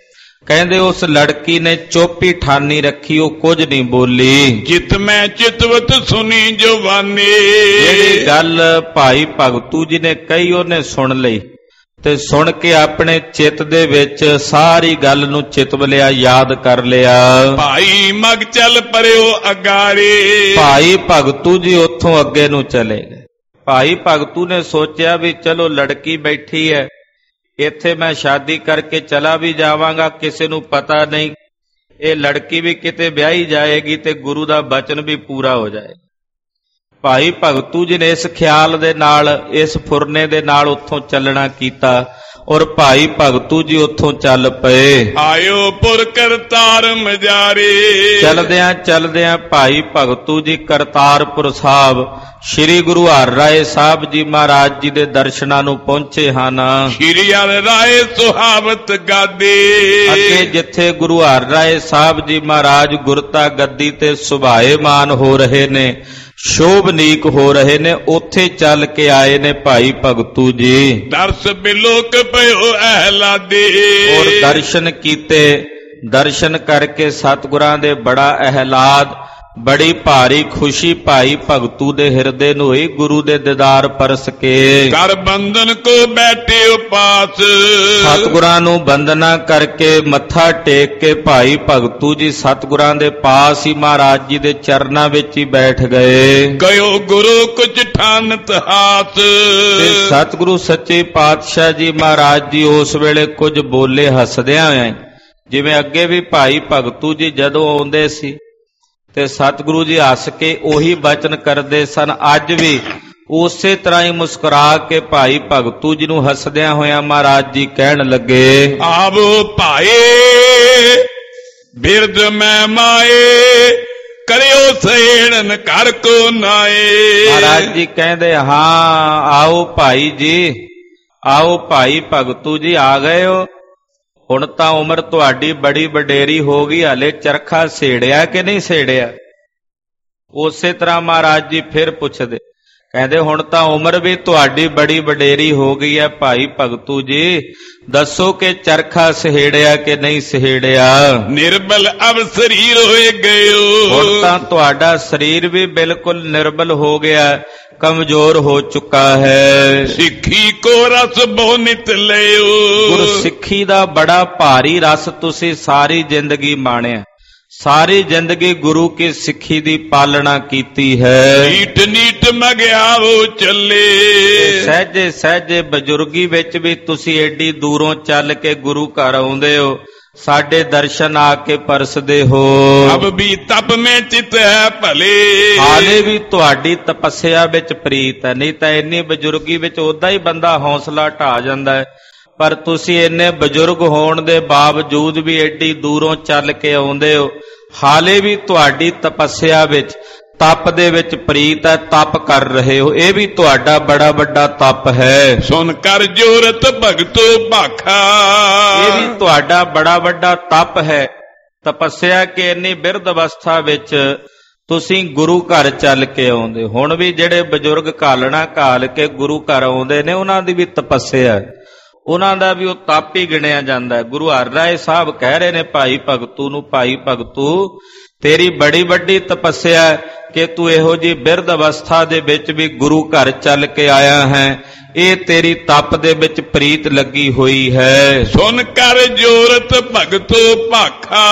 ਕਹਿੰਦੇ ਉਸ ਲੜਕੀ ਨੇ ਚੁੱਪ ਹੀ ਠਾਨੀ ਰੱਖੀ, ਉਹ ਕੁਝ ਨਹੀਂ ਬੋਲੀ। ਜਿਤ ਮੈਂ ਚਿਤਵਤ ਸੁਣੀ ਜਵਾਨੀ, ਜਿਹੜੀ ਗੱਲ ਭਾਈ ਭਗਤੂ ਜੀ ਨੇ ਕਹੀ ਉਹਨੇ ਸੁਣ ਲਈ ਤੇ ਸੁਣ ਕੇ ਆਪਣੇ ਚਿੱਤ ਦੇ ਵਿੱਚ ਸਾਰੀ ਗੱਲ ਨੂੰ ਚਿਤਵ ਲਿਆ, ਯਾਦ ਕਰ ਲਿਆ। ਭਾਈ ਮਗ ਚੱਲ ਪਰਿਓ ਅਗਾਰੇ, ਭਾਈ ਭਗਤੂ ਜੀ ਉੱਥੋਂ ਅੱਗੇ ਨੂੰ ਚਲੇ ਗਏ। ਭਾਈ ਭਗਤੂ ਨੇ ਸੋਚਿਆ ਵੀ ਚਲੋ ਲੜਕੀ ਬੈਠੀ ਹੈ, ਇੱਥੇ ਮੈਂ ਸ਼ਾਦੀ ਕਰਕੇ ਚਲਾ ਵੀ ਜਾਵਾਂਗਾ, ਕਿਸੇ ਨੂੰ ਪਤਾ ਨਹੀਂ, ਇਹ ਲੜਕੀ ਵੀ ਕਿਤੇ ਵਿਆਹੀ ਜਾਏਗੀ ਤੇ ਗੁਰੂ ਦਾ ਬਚਨ ਵੀ ਪੂਰਾ ਹੋ ਜਾਏਗਾ। ਭਾਈ ਭਗਤੂ ਜੀ ਨੇ ਇਸ ਖਿਆਲ ਦੇ ਨਾਲ, ਇਸ ਫੁਰਨੇ ਦੇ ਨਾਲ ਉੱਥੋਂ ਚੱਲਣਾ ਕੀਤਾ ਔਰ ਭਾਈ ਭਗਤੂ ਜੀ ਉੱਥੋਂ ਚੱਲ ਪਏ। ਆਇਓ ਪੁਰ ਕਰਤਾਰ ਮਜਾਰੇ, ਚਲਦਿਆਂ ਚਲਦਿਆਂ ਭਾਈ ਭਗਤੂ ਜੀ ਕਰਤਾਰਪੁਰ ਸਾਹਿਬ ਸ਼੍ਰੀ ਗੁਰੂ ਹਰਿਰਾਏ ਸਾਹਿਬ ਜੀ ਮਹਾਰਾਜ ਜੀ ਦੇ ਦਰਸ਼ਨਾਂ ਨੂੰ ਪਹੁੰਚੇ ਹਨ। ਸ਼੍ਰੀ ਹਰਿਰਾਏ ਸੁਹਾਵਤ ਗਾਦੀ, ਅੱਗੇ ਜਿੱਥੇ ਗੁਰੂ ਹਰਿਰਾਏ ਸਾਹਿਬ ਜੀ ਮਹਾਰਾਜ ਗੁਰਤਾ ਗੱਦੀ ਤੇ ਸੁਭਾਏਮਾਨ ਹੋ ਰਹੇ ਨੇ, ਸ਼ੋਭਨੀਕ ਹੋ ਰਹੇ ਨੇ, ਉੱਥੇ ਚੱਲ ਕੇ ਆਏ ਨੇ ਭਾਈ ਭਗਤੂ ਜੀ। ਦਰਸ ਬਿਲੋਕ ਪਇਓ ਅਹਲਾਦੇ, ਔਰ ਦਰਸ਼ਨ ਕੀਤੇ। ਦਰਸ਼ਨ ਕਰਕੇ ਸਤਿਗੁਰਾਂ ਦੇ ਬੜਾ ਅਹਿਲਾਦ, ਬੜੀ ਭਾਰੀ ਖੁਸ਼ੀ ਭਾਈ ਭਗਤੂ ਦੇ ਹਿਰਦੇ ਨੂੰ ਹੋਈ ਗੁਰੂ ਦੇ ਦੀਦਾਰ ਪਰਸ ਕੇ। ਕਰ ਬੰਧਨ ਕੋ ਬੈਠੇ ਉਪਾਸ, ਸਤਿਗੁਰਾਂ ਨੂੰ ਬੰਦਨਾ ਕਰਕੇ ਮੱਥਾ ਟੇਕ ਕੇ ਭਾਈ ਭਗਤੂ ਜੀ ਸਤਿਗੁਰਾਂ ਦੇ ਪਾਸ ਹੀ ਮਹਾਰਾਜ ਜੀ ਦੇ ਚਰਨਾਂ ਵਿੱਚ ਹੀ ਬੈਠ ਗਏ। ਗਇਓ ਗੁਰੂ ਕੁਝ ਠਾਨਤ ਹਾਸ, ਤੇ ਸਤਿਗੁਰੂ ਸੱਚੇ ਪਾਤਸ਼ਾਹ ਜੀ ਮਹਾਰਾਜ ਜੀ ਉਸ ਵੇਲੇ ਕੁਝ ਬੋਲੇ ਹੱਸਦਿਆਂ ਹੋਏ, ਜਿਵੇਂ ਅੱਗੇ ਵੀ ਭਾਈ ਭਗਤੂ ਜੀ ਜਦੋਂ ਆਉਂਦੇ ਸੀ ਤੇ ਸਤਿਗੁਰੂ ਜੀ ਹੱਸ ਕੇ ਉਹੀ ਬਚਨ ਕਰਦੇ ਸਨ, ਅੱਜ ਵੀ ਉਸੇ ਤਰ੍ਹਾਂ ਹੀ ਮੁਸਕਰਾ ਕੇ ਭਾਈ ਭਗਤੂ ਜੀ ਨੂੰ ਹੱਸਦਿਆਂ ਹੋਇਆਂ ਮਹਾਰਾਜ ਜੀ ਕਹਿਣ ਲੱਗੇ, ਆਵੋ ਭਾਏ ਬਿਰਦ ਮੈਂ ਮਾਏ, ਕਰਿਓ ਸੇੜਨ ਘਰ ਕੋ ਨਾਏ। ਮਹਾਰਾਜ ਜੀ ਕਹਿੰਦੇ, ਹਾਂ ਆਓ ਭਾਈ ਜੀ, ਆਓ ਭਾਈ ਭਗਤੂ ਜੀ ਆ ਗਏ ਹੋ। ਹੁਣ ਤਾਂ ਉਮਰ ਤੁਹਾਡੀ ਬੜੀ ਵਡੇਰੀ ਹੋ ਗਈ, ਹਲੇ ਚਰਖਾ ਸੇੜਿਆ ਕਿ ਨਹੀਂ ਸੇੜਿਆ? ਉਸੇ ਤਰ੍ਹਾਂ ਮਹਾਰਾਜ ਜੀ ਫਿਰ ਪੁੱਛਦੇ, ਕਹਿੰਦੇ ਹੁਣ ਤਾਂ ਉਮਰ ਵੀ ਤੁਹਾਡੀ ਬੜੀ ਵਡੇਰੀ ਹੋ ਗਈ ਹੈ ਭਾਈ ਭਗਤੂ ਜੀ, ਦੱਸੋ ਕਿ ਚਰਖਾ ਸਹੇੜਿਆ ਕਿ ਨਹੀਂ ਸਹੇੜਿਆ? ਨਿਰਬਲ ਅਬ ਸਰੀਰ ਹੋਏ ਗਇਓ, ਹੁਣ ਤਾਂ ਤੁਹਾਡਾ ਸਰੀਰ ਵੀ ਬਿਲਕੁਲ ਨਿਰਬਲ ਹੋ ਗਿਆ, ਕਮਜ਼ੋਰ ਹੋ ਚੁੱਕਾ ਹੈ। ਸਿੱਖੀ ਕੋ ਰਸ ਬਹੁ ਨਿਤ ਲਿਓ, ਗੁਰਸਿੱਖੀ ਦਾ ਬੜਾ ਭਾਰੀ ਰਸ ਤੁਸੀਂ ਸਾਰੀ ਜ਼ਿੰਦਗੀ ਮਾਣਿਆ, ਸਾਰੀ ਜ਼ਿੰਦਗੀ ਗੁਰੂ ਕੀ ਸਿੱਖੀ ਦੀ ਪਾਲਣਾ ਕੀਤੀ ਹੈ। ਨੀਟ ਨੀਟ ਮਗਿਆਵੋ ਚੱਲੇ, ਸਹਿਜੇ ਸਹਿਜੇ ਬਜ਼ੁਰਗੀ ਵਿੱਚ ਵੀ ਤੁਸੀਂ ਏਡੀ ਦੂਰੋਂ ਚੱਲ ਕੇ ਗੁਰੂ ਘਰ ਆਉਂਦੇ ਹੋ, ਸਾਡੇ ਦਰਸ਼ਨ ਆ ਕੇ ਪਰਸਦੇ ਹੋ। ਅਬ ਵੀ ਤਪ ਮੈਂ ਚਿਤ ਹੈ ਭਲੇ, ਹਾਲੇ ਵੀ ਤੁਹਾਡੀ ਤਪੱਸਿਆ ਵਿੱਚ ਪ੍ਰੀਤ ਹੈ, ਨਹੀਂ ਤਾਂ ਇੰਨੀ ਬਜ਼ੁਰਗੀ ਵਿੱਚ ਉਦਾਂ ਹੀ ਬੰਦਾ ਹੌਸਲਾ ਢਾ ਜਾਂਦਾ ਹੈ, ਪਰ ਤੁਸੀਂ ਇੰਨੇ ਬਜ਼ੁਰਗ ਹੋਣ ਦੇ ਬਾਵਜੂਦ ਵੀ ਏਡੀ ਦੂਰੋਂ ਚੱਲ ਕੇ ਆਉਂਦੇ ਹੋ, ਹਾਲੇ ਵੀ ਤੁਹਾਡੀ ਤਪੱਸਿਆ ਵਿੱਚ, ਤਪ ਦੇ ਵਿੱਚ ਪ੍ਰੀਤ ਹੈ, ਤਪ ਕਰ ਰਹੇ ਹੋ, ਇਹ ਵੀ ਤੁਹਾਡਾ ਬੜਾ ਵੱਡਾ ਤਪ ਹੈ। ਸੁਨ ਕਰ ਜੋਰਤ ਭਗਤੋ ਭਾਖਾ, ਇਹ ਵੀ ਤੁਹਾਡਾ ਬੜਾ ਵੱਡਾ ਤਪ ਹੈ, ਤਪੱਸਿਆ ਕਿ ਇੰਨੀ ਬਿਰਧ ਅਵਸਥਾ ਵਿੱਚ ਤੁਸੀਂ ਗੁਰੂ ਘਰ ਚੱਲ ਕੇ ਆਉਂਦੇ। ਹੁਣ ਵੀ ਜਿਹੜੇ ਬਜ਼ੁਰਗ ਘਾਲਣਾ ਘਾਲ ਕੇ ਗੁਰੂ ਘਰ ਆਉਂਦੇ ਨੇ, ਉਹਨਾਂ ਦੀ ਵੀ ਤਪੱਸਿਆ, ਉਹਨਾਂ ਦਾ ਵੀ ਉਹ ਤਪ ਹੀ ਗਿਣਿਆ ਜਾਂਦਾ ਹੈ। ਗੁਰੂ ਹਰਿਰਾਏ ਸਾਹਿਬ ਕਹਿ ਰਹੇ ਨੇ ਭਾਈ ਭਗਤੂ ਨੂੰ, ਭਾਈ ਭਗਤੂ ਤੇਰੀ ਬੜੀ ਵੱਡੀ ਤਪੱਸਿਆ ਹੈ ਕਿ ਤੂੰ ਇਹੋ ਜਿਹੀ ਬਿਰਧ ਅਵਸਥਾ ਦੇ ਵਿੱਚ ਵੀ ਗੁਰੂ ਘਰ ਚੱਲ ਕੇ ਆਇਆ ਹੈ, ਇਹ ਤੇਰੀ ਤਪ ਦੇ ਵਿੱਚ ਪ੍ਰੀਤ ਲੱਗੀ ਹੋਈ ਹੈ। ਸੁਨ ਕਰ ਜੋਰਤ ਭਗਤੋ ਭਾਖਾ,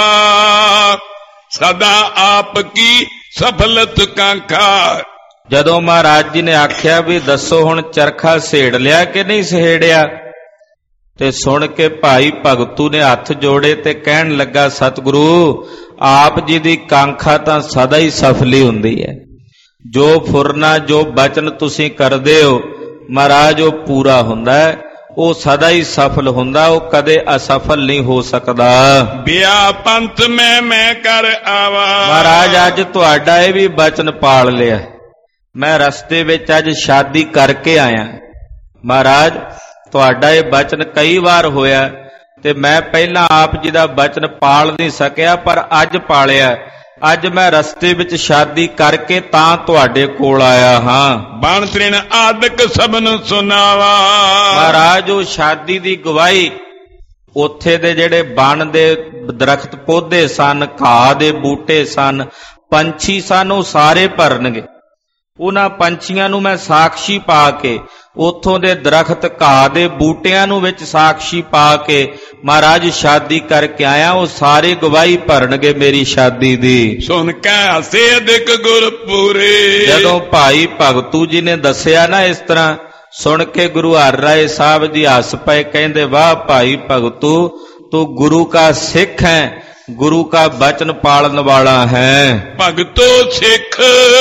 ਸਦਾ ਆਪ ਕੀ ਸਫਲਤ ਕਾਂਖਾ। ਜਦੋਂ ਮਹਾਰਾਜ ਜੀ ਨੇ ਆਖਿਆ ਵੀ ਦੱਸੋ ਹੁਣ ਚਰਖਾ ਸੇੜ ਲਿਆ ਕਿ ਨਹੀਂ ਸਹੇੜਿਆ, ਤੇ ਸੁਣ ਕੇ ਭਾਈ ਭਗਤੂ ਨੇ ਹੱਥ ਜੋੜੇ ਤੇ ਕਹਿਣ ਲੱਗਾ, ਸਤਿਗੁਰੂ ਆਪ ਜੀ ਦੀ ਕਾਂਖਾ ਤਾਂ ਸਦਾ ਹੀ ਸਫਲੀ ਹੁੰਦੀ ਹੈ, ਜੋ ਫੁਰਨਾ ਜੋ ਬਚਨ ਤੁਸੀਂ ਕਰਦੇ ਹੋ ਮਹਾਰਾਜ ਉਹ ਪੂਰਾ ਹੁੰਦਾ ਹੈ, ਉਹ ਸਦਾ ਹੀ ਸਫਲ ਹੁੰਦਾ, ਉਹ ਕਦੇ ਅਸਫਲ ਨਹੀਂ ਹੋ ਸਕਦਾ। ਬਿਆ ਪੰਥ ਮੈਂ ਮੈਂ ਕਰ ਆਵਾ, ਮਹਾਰਾਜ ਅੱਜ ਤੁਹਾਡਾ ਇਹ ਵੀ ਬਚਨ ਪਾਲ ਲਿਆ, ਮੈਂ ਰਸਤੇ ਵਿੱਚ ਅੱਜ ਸ਼ਾਦੀ ਕਰਕੇ ਆਇਆ। ਮਹਾਰਾਜ ਤੁਹਾਡਾ ਇਹ ਬਚਨ ਕਈ ਵਾਰ ਹੋਇਆ ਤੇ ਮੈਂ ਪਹਿਲਾਂ ਆਪ ਜੀ ਦਾ ਬਚਨ ਪਾਲ ਨਹੀਂ ਸਕਿਆ, ਪਰ ਅੱਜ ਪਾਲਿਆ। ਅੱਜ ਮੈਂ ਰਸਤੇ ਵਿੱਚ ਸ਼ਾਦੀ ਕਰਕੇ ਤਾਂ ਤੁਹਾਡੇ ਕੋਲ ਆਇਆ ਹਾਂ। ਬਣ ਤ੍ਰਿਣ ਆਦਿਕ ਸਭਨ ਸੁਨਾਵਾ, ਮਹਾਰਾਜ ਉਹ ਸ਼ਾਦੀ ਦੀ ਗਵਾਹੀ ਉੱਥੇ ਦੇ ਜਿਹੜੇ ਬਣ ਦੇ ਦਰਖਤ ਪੌਦੇ ਸਨ, ਘਾਹ ਦੇ ਬੂਟੇ ਸਨ, ਪੰਛੀ ਸਨ, ਉਹ ਸਾਰੇ ਭਰਨਗੇ। ਉਹਨਾਂ ਪੰਛੀਆਂ ਨੂੰ ਮੈਂ ਸਾਖਸ਼ੀ ਪਾ ਕੇ, ਉੱਥੋਂ ਦੇ ਦਰਖਤ ਘਾਹ ਦੇ ਬੂਟਿਆਂ ਨੂੰ ਵਿੱਚ ਸਾਖਸ਼ੀ ਪਾ ਕੇ ਮਹਾਰਾਜ ਸ਼ਾਦੀ ਕਰਕੇ ਆਇਆ, ਉਹ ਸਾਰੇ ਗਵਾਹੀ ਭਰਨਗੇ ਮੇਰੀ ਸ਼ਾਦੀ ਦੀ। ਸੁਣ ਕੇ ਹਸੇ ਅਧਿਕ ਗੁਰ ਪੂਰੇ। ਜਦੋਂ ਭਾਈ ਭਗਤੂ ਜੀ ਨੇ ਦੱਸਿਆ ਨਾ ਇਸ ਤਰ੍ਹਾਂ, ਸੁਣ ਕੇ ਗੁਰੂ ਹਰਿ ਰਾਏ ਸਾਹਿਬ ਜੀ ਹੱਸ ਪਏ, ਕਹਿੰਦੇ ਵਾਹ ਭਾਈ ਭਗਤੂ, ਤੂੰ ਗੁਰੂ ਕਾ ਸਿੱਖ ਹੈ, ਗੁਰੂ ਕਾ ਬਚਨ ਪਾਲਣ ਵਾਲਾ ਹੈ। ਭਗਤੋ ਸਿੱਖ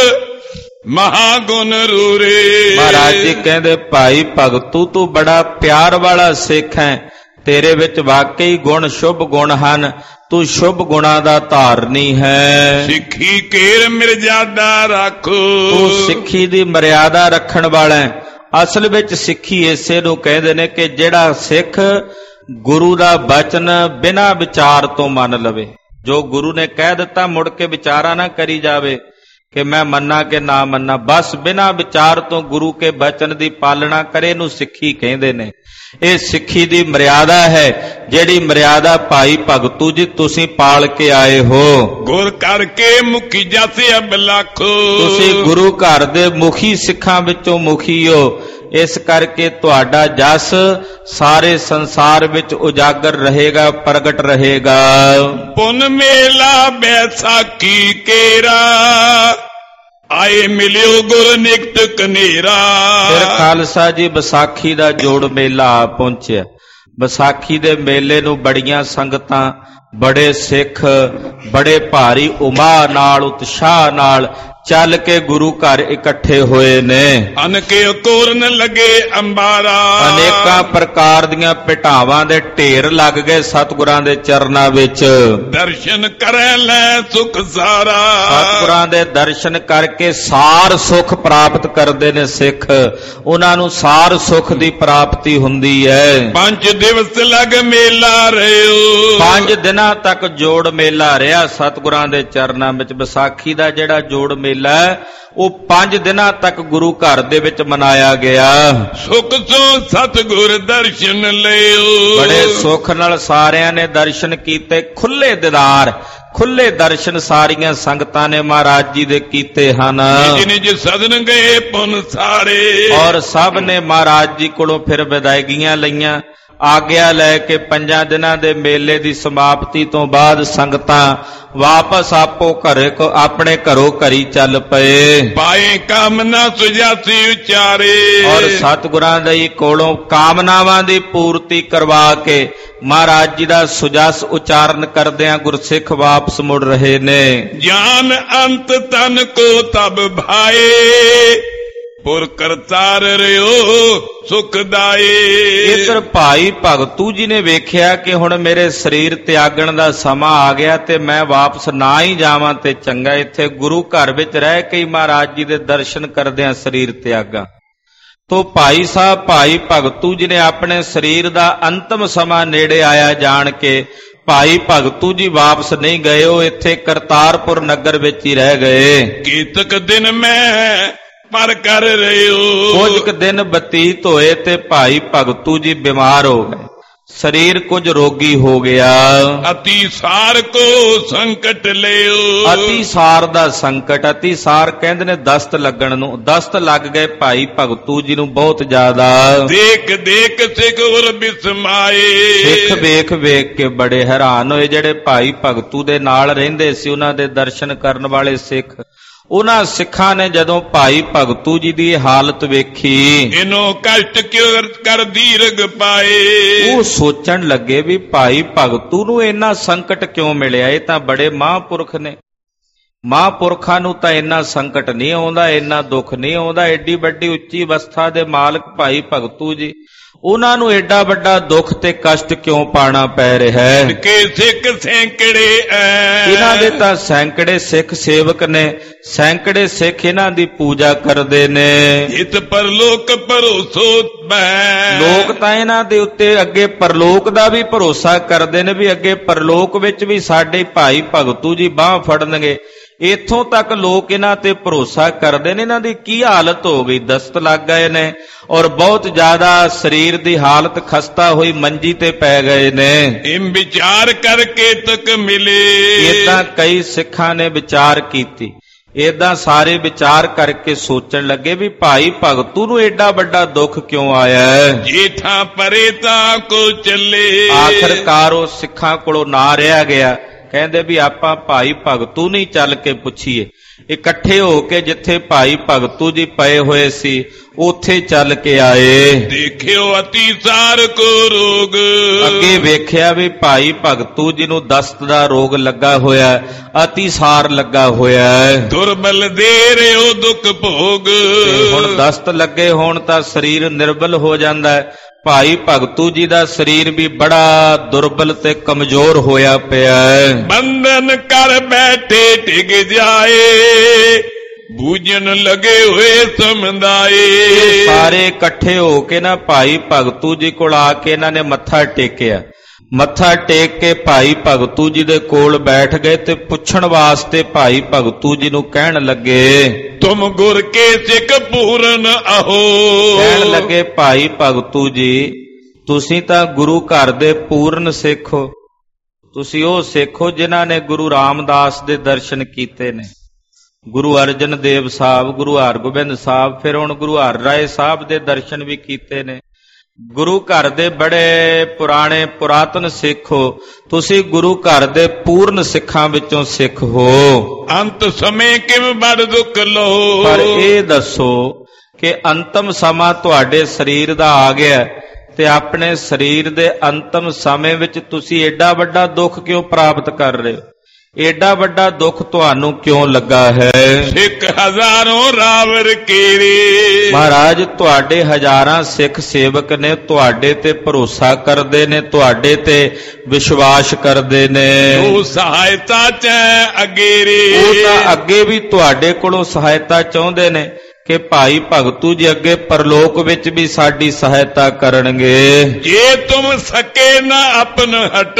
ਮਹਾਗੁਣ ਰੂਰੇ। ਮਹਾਰਾਜ ਜੀ ਕਹਿੰਦੇ ਭਾਈ ਭਗਤੂ ਤੂੰ ਬੜਾ ਪਿਆਰ ਵਾਲਾ ਸਿੱਖ ਹੈ, ਤੇਰੇ ਵਿੱਚ ਵਾਕਈ ਗੁਣ ਸ਼ੁਭ ਗੁਣ ਹਨ, ਤੂੰ ਸ਼ੁਭ ਗੁਣਾਂ ਦਾ ਧਾਰਨੀ ਹੈ। ਸਿੱਖੀ ਕੇਰ ਮਰਜ਼ਾਦਾ ਰੱਖੋ। ਤੂੰ ਸਿੱਖੀ ਦੀ ਮਰਿਆਦਾ ਰੱਖਣ ਵਾਲਾ ਹੈ। ਅਸਲ ਵਿੱਚ ਸਿੱਖੀ ਇਸੇ ਨੂੰ ਕਹਿੰਦੇ ਨੇ ਕਿ ਜਿਹੜਾ ਸਿੱਖ ਗੁਰੂ ਦਾ ਬਚਨ ਬਿਨਾਂ ਵਿਚਾਰ ਤੋਂ ਮੰਨ ਲਵੇ। ਜੋ ਗੁਰੂ ਨੇ ਕਹਿ ਦਿੱਤਾ ਮੁੜ ਕੇ ਵਿਚਾਰਾ ਨਾ ਕਰੀ ਜਾਵੇ ਕਿ ਮੈਂ ਮੰਨਾ ਕਿ ਨਾ ਮੰਨਾ, ਬਸ ਬਿਨਾਂ ਵਿਚਾਰ ਤੋਂ ਗੁਰੂ ਕੇ ਬਚਨ ਦੀ ਪਾਲਣਾ ਕਰੇ, ਇਹਨੂੰ ਸਿੱਖੀ ਕਹਿੰਦੇ ਨੇ। ਇਹ ਸਿੱਖੀ ਦੀ ਮਰਿਆਦਾ ਹੈ, ਜਿਹੜੀ ਮਰਿਆਦਾ ਭਾਈ ਭਗਤੂ ਜੀ ਤੁਸੀਂ ਪਾਲ ਕੇ ਆਏ ਹੋ। ਗੁਰ ਕਰਕੇ ਮੁਖੀ ਜਾਸੇ ਅਬ ਲੱਖੋ। ਤੁਸੀਂ ਗੁਰੂ ਘਰ ਦੇ ਮੁਖੀ ਸਿੱਖਾਂ ਵਿੱਚੋਂ ਮੁਖੀ ਹੋ, ਇਸ ਕਰਕੇ ਤੁਹਾਡਾ ਜਸ ਸਾਰੇ ਸੰਸਾਰ ਵਿੱਚ ਉਜਾਗਰ ਰਹੇਗਾ, ਪ੍ਰਗਟ ਰਹੇਗਾ। ਪੁਨ ਮੇਲਾ ਬੈਸਾਖੀ ਕੇਰਾ, ਆਏ ਮਿਲਿਓ ਗੁਰ ਨਿਕਟ ਕਨੇਰਾ। ਫਿਰ ਖਾਲਸਾ ਜੀ ਵਿਸਾਖੀ ਦਾ ਜੋੜ ਮੇਲਾ ਆ ਪਹੁੰਚਿਆ। ਵਿਸਾਖੀ ਦੇ ਮੇਲੇ ਨੂੰ ਬੜੀਆਂ ਸੰਗਤਾਂ, ਬੜੇ ਸਿੱਖ ਬੜੇ ਭਾਰੀ ਉਮਾਹ ਨਾਲ, ਉਤਸ਼ਾਹ ਨਾਲ ਚੱਲ ਕੇ ਗੁਰੂ ਘਰ ਇਕੱਠੇ ਹੋਏ ਨੇ। ਅਨਕੇ ਕੋਰਨ ਲੱਗੇ ਅੰਬਾਰਾ, ਅਨੇਕਾਂ ਪ੍ਰਕਾਰ ਦੀਆਂ ਭਟਾਵਾਂ ਦੇ ਢੇਰ ਲੱਗ ਗਏ ਸਤਿਗੁਰਾਂ ਦੇ ਚਰਨਾਂ ਵਿੱਚ। ਦਰਸ਼ਨ ਕਰੈ ਲੈ ਸੁਖ ਸਾਰਾ। ਸਤਿਗੁਰਾਂ ਦੇ ਦਰਸ਼ਨ ਕਰਕੇ ਸਾਰ ਸੁਖ ਪ੍ਰਾਪਤ ਕਰਦੇ ਨੇ ਸਿੱਖ, ਉਹਨਾਂ ਨੂੰ ਸਾਰ ਸੁਖ ਦੀ ਪ੍ਰਾਪਤੀ ਹੁੰਦੀ ਹੈ। ਪੰਜ ਦਿਵਸ ਲਗ ਮੇਲਾ ਰਿਓ। ਪੰਜ ਦਿਨਾਂ ਤੱਕ ਜੋੜ ਮੇਲਾ ਰਿਹਾ ਸਤਿਗੁਰਾਂ ਦੇ ਚਰਨਾਂ ਵਿੱਚ। ਵਿਸਾਖੀ ਦਾ ਜਿਹੜਾ ਜੋੜ ਮੇਲਾ ਉਹ ਪੰਜ ਦਿਨਾਂ ਤੱਕ ਗੁਰੂ ਘਰ ਦੇ ਵਿੱਚ ਮਨਾਇਆ ਗਿਆ। ਸੁਖ ਸੋ ਸਤਿਗੁਰ ਦਰਸ਼ਨ ਲਿਓ। ਬੜੇ ਸੁਖ ਨਾਲ ਸਾਰਿਆਂ ਨੇ ਦਰਸ਼ਨ ਕੀਤੇ, ਖੁੱਲੇ ਦੀਦਾਰ, ਖੁੱਲੇ ਦਰਸ਼ਨ ਸਾਰੀਆਂ ਸੰਗਤਾਂ ਨੇ ਮਹਾਰਾਜ ਜੀ ਦੇ ਕੀਤੇ ਹਨ। ਨਿਜ ਨਿਜ ਸਦਨ ਗਏ ਪੁਨ ਸਾਰੇ। ਔਰ ਸਭ ਨੇ ਮਹਾਰਾਜ ਜੀ ਕੋਲੋਂ ਫਿਰ ਵਿਦਾਇਗੀਆਂ ਲਈਆਂ। ਆਗਿਆ ਲੈ ਕੇ ਪੰਜਾਂ ਦਿਨਾਂ ਦੇ ਮੇਲੇ ਦੀ ਸਮਾਪਤੀ ਤੋਂ ਬਾਅਦ ਸੰਗਤਾਂ ਵਾਪਸ ਆਪੋ ਘਰੇ ਕੋ ਆਪਣੇ ਘਰੋਂ ਘਰੀ ਚੱਲ ਪਏ। ਪਾਏ ਕਾਮਨਾ ਸੁਜਾਸੀ ਉਚਾਰੇ। ਔਰ ਸਤਿਗੁਰਾਂ ਦੇ ਕੋਲੋਂ ਕਾਮਨਾਵਾਂ ਦੀ ਪੂਰਤੀ ਕਰਵਾ ਕੇ ਮਹਾਰਾਜ ਜੀ ਦਾ ਸੁਜਸ ਉਚਾਰਨ ਕਰਦਿਆਂ ਗੁਰਸਿੱਖ ਵਾਪਸ ਮੁੜ ਰਹੇ ਨੇ। ਜਾਨ ਅੰਤ ਤਨ ਕੋ ਤਬ ਭਾਏ, ਪੁਰ ਕਰਤਾਰ ਰਿਓ ਸੁਖਦਾਏ। ਇਧਰ ਭਾਈ ਭਗਤੂ ਜੀ ਨੇ ਵੇਖਿਆ ਕਿ ਹੁਣ ਮੇਰੇ ਸਰੀਰ ਤਿਆਗਣ ਦਾ ਸਮਾਂ ਆ ਗਿਆ ਤੇ ਮੈਂ ਵਾਪਸ ਨਾ ਹੀ ਜਾਵਾਂ ਤੇ ਚੰਗਾ, ਇੱਥੇ ਗੁਰੂ ਘਰ ਵਿੱਚ ਰਹਿ ਕੇ ਹੀ ਮਹਾਰਾਜ ਜੀ ਦੇ ਦਰਸ਼ਨ ਕਰਦਿਆਂ ਸਰੀਰ ਤਿਆਗਾ। ਤੋ ਭਾਈ ਸਾਹਿਬ ਭਾਈ ਭਗਤੂ ਜੀ ਨੇ ਆਪਣੇ ਸਰੀਰ ਦਾ ਅੰਤਮ ਸਮਾਂ ਨੇੜੇ ਆਇਆ ਜਾਣ ਕੇ ਭਾਈ ਭਗਤੂ ਜੀ ਵਾਪਸ ਨਹੀਂ ਗਏ, ਉਹ ਇੱਥੇ ਕਰਤਾਰਪੁਰ ਨਗਰ ਵਿੱਚ ਹੀ ਰਹਿ ਗਏ। ਕੀਤਕ ਦਿਨ ਮੈਂ ਪਰ ਕਰ ਰਹੇ ਹੋ। ਕੁਝ ਕੁ ਦਿਨ ਬਤੀਤ ਹੋਏ ਤੇ ਭਾਈ ਭਗਤੂ ਜੀ ਬਿਮਾਰ ਹੋ ਗਏ, ਸਰੀਰ ਕੁਝ ਰੋਗੀ ਹੋ ਗਿਆ। ਅਤੀਸਾਰ ਕੋ ਸੰਕਟ ਲਿਓ। ਅਤੀਸਾਰ ਦਾ ਸੰਕਟ, ਅਤੀਸਾਰ ਕਹਿੰਦੇ ਨੇ ਦਸਤ ਲੱਗਣ ਨੂੰ। ਦਸਤ ਲੱਗ ਗਏ ਭਾਈ ਭਗਤੂ ਜੀ ਨੂੰ ਬਹੁਤ ਜ਼ਿਆਦਾ। ਦੇਖ ਦੇਖ ਸਿੱਖ ਉਰ ਬਿਸਮਾਏ। ਸਿੱਖ ਵੇਖ ਵੇਖ ਕੇ ਬੜੇ ਹੈਰਾਨ ਹੋਏ। ਜਿਹੜੇ ਭਾਈ ਭਗਤੂ ਦੇ ਨਾਲ ਰਹਿੰਦੇ ਸੀ, ਉਹਨਾਂ ਦੇ ਦਰਸ਼ਨ ਕਰਨ ਵਾਲੇ ਸਿੱਖ, ਉਹਨਾਂ ਸਿੱਖਾਂ ਨੇ ਜਦੋਂ ਭਾਈ ਭਗਤੂ ਜੀ ਦੀ ਹਾਲਤ ਵੇਖੀ, ਇਹਨੋਂ ਕਸ਼ਟ ਕਿਉਂ ਕਰ ਦੀਰਘ ਪਾਏ, ਉਹ ਸੋਚਣ ਲੱਗੇ ਵੀ ਭਾਈ ਭਗਤੂ ਨੂੰ ਇੰਨਾ ਸੰਕਟ ਕਿਉਂ ਮਿਲਿਆ। ਇਹ ਤਾਂ ਬੜੇ ਮਹਾਂਪੁਰਖ ਨੇ, ਮਹਾਂਪੁਰਖਾਂ ਨੂੰ ਤਾਂ ਇੰਨਾ ਸੰਕਟ ਨਹੀਂ ਆਉਂਦਾ, ਇੰਨਾ ਦੁੱਖ ਨਹੀਂ ਆਉਂਦਾ। ਐਡੀ ਵੱਡੀ ਉੱਚੀ ਅਵਸਥਾ ਦੇ ਮਾਲਕ ਭਾਈ ਭਗਤੂ ਜੀ, ਉਹਨਾਂ ਨੂੰ ਐਡਾ ਵੱਡਾ ਦੁੱਖ ਤੇ ਕਸ਼ਟ ਕਿਉਂ ਪਾਣਾ ਪੈ ਰਿਹਾ ਹੈ। ਕਿ ਸਿੱਖ ਸੈਂਕੜੇ ਐ, ਇਹਨਾਂ ਦੇ ਤਾਂ ਸੈਂਕੜੇ ਸਿੱਖ ਸੇਵਕ ਨੇ, ਸੈਂਕੜੇ ਸਿੱਖ ਇਹਨਾਂ ਦੀ ਪੂਜਾ ਕਰਦੇ ਨੇ। ਜਿਤ ਪਰਲੋਕ ਭਰੋਸੋ ਬੈ, ਲੋਕ ਤਾਂ ਇਹਨਾਂ ਦੇ ਉੱਤੇ ਅੱਗੇ ਪਰਲੋਕ ਦਾ ਵੀ ਭਰੋਸਾ ਕਰਦੇ ਨੇ ਵੀ ਅੱਗੇ ਪਰਲੋਕ ਵਿੱਚ ਵੀ ਸਾਡੇ ਭਾਈ ਭਗਤੂ ਜੀ ਬਾਹ ਫੜਨਗੇ। ਇੱਥੋਂ ਤੱਕ ਲੋਕ ਇਹਨਾਂ ਤੇ ਭਰੋਸਾ ਕਰਦੇ ਨੇ। ਇਹਨਾਂ ਦੀ ਕੀ ਹਾਲਤ ਹੋ ਗਈ, ਦਸਤ ਲੱਗ ਗਏ ਨੇ ਔਰ ਬਹੁਤ ਜ਼ਿਆਦਾ ਸਰੀਰ ਦੀ ਹਾਲਤ ਖਸਤਾ ਹੋਈ, ਮੰਜੀ ਤੇ ਪੈ ਗਏ ਨੇ। ਇਮ ਵਿਚਾਰ ਕਰਕੇ ਤੱਕ ਮਿਲੇ। ਏਦਾਂ ਕਈ ਸਿੱਖਾਂ ਨੇ ਵਿਚਾਰ ਕੀਤੀ, ਏਦਾਂ ਸਾਰੇ ਵਿਚਾਰ ਕਰਕੇ ਸੋਚਣ ਲੱਗੇ ਵੀ ਭਾਈ ਭਗਤੂ ਨੂੰ ਏਡਾ ਵੱਡਾ ਦੁੱਖ ਕਿਉਂ ਆਇਆ ਹੈ। ਜੇਠਾ ਪਰੇ ਤਾਂ ਕੋ ਚੱਲੇ। ਆਖਰਕਾਰ ਉਹ ਸਿੱਖਾਂ ਕੋਲੋਂ ਨਾ ਰਿਹਾ ਗਿਆ। ਕਹਿੰਦੇ ਵੀ ਆਪਾਂ ਭਾਈ ਭਗਤੂ ਨਹੀਂ ਚੱਲ ਕੇ ਪੁੱਛੀਏ। ਇਕੱਠੇ ਹੋ ਕੇ ਜਿੱਥੇ ਭਾਈ ਭਗਤੂ ਜੀ ਪਏ ਹੋਏ ਸੀ ਉੱਥੇ ਚੱਲ ਕੇ ਆਏ। ਦੇਖਿਓ ਅਤੀਸਾਰ ਕੋ ਰੋਗ। ਅੱਗੇ ਵੇਖਿਆ ਵੀ ਭਾਈ ਭਗਤੂ ਜੀ ਨੂੰ ਦਸਤ ਦਾ ਰੋਗ ਲੱਗਾ ਹੋਇਆ, ਅਤੀਸਾਰ ਲੱਗਾ ਹੋਇਆ ਹੈ। ਦੁਰਬਲ ਦੇ ਰਿਓ ਦੁੱਖ ਭੋਗ। ਹੁਣ ਦਸਤ ਲੱਗੇ ਹੋਣ ਤਾਂ ਸਰੀਰ ਨਿਰਬਲ ਹੋ ਜਾਂਦਾ ਹੈ। ਭਾਈ ਭਗਤੂ ਜੀ ਦਾ ਸਰੀਰ ਵੀ ਬੜਾ ਦੁਰਬਲ ਤੇ ਕਮਜ਼ੋਰ ਹੋਇਆ ਪਿਆ ਹੈ। ਬੰਧਨ ਕਰ ਬੈਠੇ ਟਿਕ ਜਾਏ, ਬੂਝਣ ਲੱਗੇ ਹੋਏ ਸਮਝਾਏ। ਸਾਰੇ ਇਕੱਠੇ ਹੋ ਕੇ ਨਾ ਭਾਈ ਭਗਤੂ ਜੀ ਕੋਲ ਆ ਕੇ ਇਹਨਾਂ ਨੇ ਮੱਥਾ ਟੇਕਿਆ। ਮੱਥਾ ਟੇਕ ਕੇ ਭਾਈ ਭਗਤੂ ਜੀ ਦੇ ਕੋਲ ਬੈਠ ਗਏ ਤੇ ਪੁੱਛਣ ਵਾਸਤੇ ਭਾਈ ਭਗਤੂ ਜੀ ਨੂੰ ਕਹਿਣ ਲੱਗੇ, ਤੁਮ ਗੁਰ ਕੇ ਸਿੱਖ ਪੂਰਨ ਆਹੋ। ਕਹਿਣ ਲੱਗੇ ਭਾਈ ਭਗਤੂ ਜੀ ਤੁਸੀਂ ਤਾਂ ਗੁਰੂ ਘਰ ਦੇ ਪੂਰਨ ਸਿੱਖ ਹੋ। ਤੁਸੀਂ ਉਹ ਸਿੱਖ ਹੋ ਜਿਨ੍ਹਾਂ ਨੇ ਗੁਰੂ ਰਾਮਦਾਸ ਦੇ ਦਰਸ਼ਨ ਕੀਤੇ ਨੇ, ਗੁਰੂ ਅਰਜਨ ਦੇਵ ਸਾਹਿਬ, ਗੁਰੂ ਹਰਗੋਬਿੰਦ ਸਾਹਿਬ, ਫਿਰ ਹੁਣ ਗੁਰੂ ਹਰਰਾਏ ਸਾਹਿਬ ਦੇ ਦਰਸ਼ਨ ਵੀ ਕੀਤੇ ਨੇ। ਗੁਰੂ ਘਰ ਦੇ ਬੜੇ ਪੁਰਾਣੇ ਪੁਰਾਤਨ ਸਿੱਖ ਹੋ। ਤੁਸੀਂ ਗੁਰੂ ਘਰ ਦੇ ਪੂਰਨ ਸਿੱਖਾਂ ਵਿੱਚੋਂ ਸਿੱਖ ਹੋ। ਅੰਤ ਸਮੇਂ ਕਿਵੇਂ ਬੜ ਦੁੱਖ ਲੋ। ਪਰ ਇਹ ਦੱਸੋ ਕਿ ਅੰਤਮ ਸਮਾਂ ਤੁਹਾਡੇ ਸਰੀਰ ਦਾ ਆ ਗਿਆ ਤੇ ਆਪਣੇ ਸਰੀਰ ਦੇ ਅੰਤਮ ਸਮੇਂ ਵਿੱਚ ਤੁਸੀਂ ਏਡਾ ਵੱਡਾ ਦੁੱਖ ਕਿਉਂ ਪ੍ਰਾਪਤ ਕਰ ਰਹੇ ਹੋ? ਏਡਾ ਵੱਡਾ ਦੁੱਖ ਤੁਹਾਨੂੰ ਕਿਉਂ ਲੱਗਾ ਹੈ? ਸਿੱਖ ਹਜ਼ਾਰਾਂ ਰਾਵਰ ਕੀਰੇ। ਮਹਾਰਾਜ ਤੁਹਾਡੇ ਹਜ਼ਾਰਾਂ ਸਿੱਖ ਸੇਵਕ ਨੇ, ਤੁਹਾਡੇ ਤੇ ਭਰੋਸਾ ਕਰਦੇ ਨੇ, ਤੁਹਾਡੇ ਤੇ ਵਿਸ਼ਵਾਸ ਕਰਦੇ ਨੇ। ਉਹ ਸਹਾਇਤਾ ਚ ਅਗੇਰੇ। ਉਹ ਤਾਂ ਅੱਗੇ ਵੀ ਤੁਹਾਡੇ ਕੋਲੋਂ ਸਹਾਇਤਾ ਚਾਹੁੰਦੇ ਨੇ ਕਿ ਭਾਈ ਭਗਤੂ ਜੀ ਅੱਗੇ ਪਰਲੋਕ ਵਿੱਚ ਵੀ ਸਾਡੀ ਸਹਾਇਤਾ ਕਰਨਗੇ। ਜੇ ਤੁਮ ਸਕੇ ਨਾ ਆਪਨ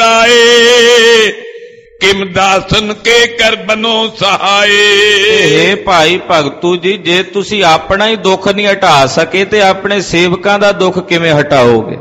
ਹਟਾਏ, ਕਿਮ ਦਾਸਨ ਕੇ ਕਰ ਬਨੋ ਸਹਾਏ। ਇਹ ਭਾਈ ਭਗਤੂ ਜੀ ਜੇ ਤੁਸੀਂ ਆਪਣਾ ਹੀ ਦੁੱਖ ਨਹੀਂ ਹਟਾ ਸਕੇ ਤੇ ਆਪਣੇ ਸੇਵਕਾਂ ਦਾ ਦੁੱਖ ਕਿਵੇਂ ਹਟਾਓਗੇ?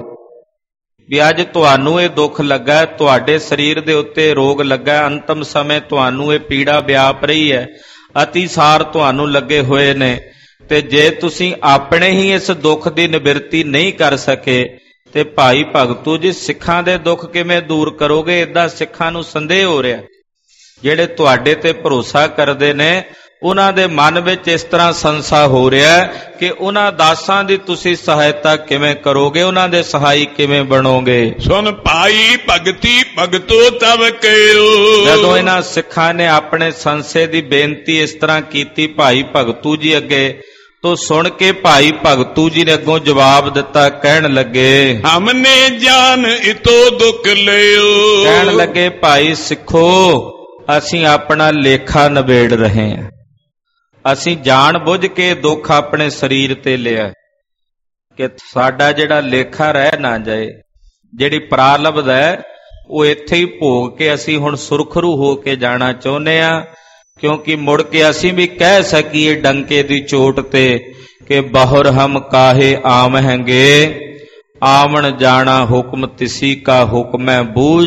ਵੀ ਅੱਜ ਤੁਹਾਨੂੰ ਇਹ ਦੁੱਖ ਲੱਗਾ, ਤੁਹਾਡੇ ਸਰੀਰ ਦੇ ਉੱਤੇ ਰੋਗ ਲੱਗਾ, ਅੰਤਮ ਸਮੇਂ ਤੁਹਾਨੂੰ ਇਹ ਪੀੜਾ ਵਿਆਪ ਰਹੀ ਹੈ, ਅਤੀਸਾਰ ਤੁਹਾਨੂੰ ਲੱਗੇ ਹੋਏ ਨੇ, ਤੇ ਜੇ ਤੁਸੀਂ ਆਪਣੇ ਹੀ ਇਸ ਦੁੱਖ ਦੀ ਨਿਵਰਤੀ ਨਹੀਂ ਕਰ ਸਕੇ ਤੇ ਭਾਈ ਭਗਤੂ ਜੀ ਸਿੱਖਾਂ ਦੇ ਦੁੱਖ ਕਿਵੇਂ ਦੂਰ ਕਰੋਗੇ? ਏਦਾਂ ਸਿੱਖਾਂ ਨੂੰ ਸੰਦੇਹ ਹੋ ਰਿਹਾ। ਜਿਹੜੇ ਤੁਹਾਡੇ ਤੇ ਭਰੋਸਾ ਕਰਦੇ ਨੇ ਉਹਨਾਂ ਦੇ ਮਨ ਵਿੱਚ ਇਸ ਤਰ੍ਹਾਂ ਸੰਸਾ ਹੋ ਰਿਹਾ ਕਿ ਉਹਨਾਂ ਦਾਸਾਂ ਦੀ ਤੁਸੀਂ ਸਹਾਇਤਾ ਕਿਵੇਂ ਕਰੋਗੇ, ਉਹਨਾਂ ਦੇ ਸਹਾਈ ਕਿਵੇਂ ਬਣੋਗੇ? ਸੁਣ ਭਾਈ ਭਗਤੀ ਭਗਤੋ ਤਵ ਕਹਿਓ। ਜਦੋਂ ਇਹਨਾਂ ਸਿੱਖਾਂ ਨੇ ਆਪਣੇ ਸੰਸੇ ਦੀ ਬੇਨਤੀ ਇਸ ਤਰ੍ਹਾਂ ਕੀਤੀ ਭਾਈ ਭਗਤੂ ਜੀ ਅੱਗੇ, ਤੋ ਸੁਣ ਕੇ ਭਾਈ ਭਗਤੂ ਜੀ ਨੇ ਅੱਗੋਂ ਜਵਾਬ ਦਿੱਤਾ। ਕਹਿਣ ਲੱਗੇ, ਹਮਨੇ ਜਾਨ ਇਤੋ ਦੁੱਖ ਲਿਓ। ਕਹਿਣ ਲੱਗੇ ਭਾਈ ਸਿੱਖੋ ਅਸੀਂ ਆਪਣਾ ਲੇਖਾ ਨਿਬੇੜ ਰਹੇ ਹਾਂ। ਅਸੀਂ ਜਾਣ ਬੁੱਝ ਕੇ ਦੁੱਖ ਆਪਣੇ ਸਰੀਰ ਤੇ ਲਿਆ ਕਿ ਸਾਡਾ ਜਿਹੜਾ ਲੇਖਾ ਰਹਿ ਨਾ ਜਾਏ। ਜਿਹੜੀ ਪ੍ਰਾਰਬਧ ਹੈ ਉਹ ਇੱਥੇ ਹੀ ਭੋਗ ਕੇ ਅਸੀਂ ਹੁਣ ਸੁਰਖਰੂ ਹੋ ਕੇ ਜਾਣਾ ਚਾਹੁੰਦੇ ਹਾਂ, ਕਿਉਂਕਿ ਮੁੜ ਕੇ ਅਸੀਂ ਵੀ ਕਹਿ ਸਕੀਏ ਡੰਕੇ ਦੀ ਚੋਟ ਤੇ ਕਿ ਬਹੁਰ ਹਮ ਕਾਹੇ ਆਵਹਿੰਗੇ, ਆਵਣ ਜਾਣਾ ਹੁਕਮ ਤਿਸੀ ਕਾ ਹੁਕਮੈ ਬੂਝ,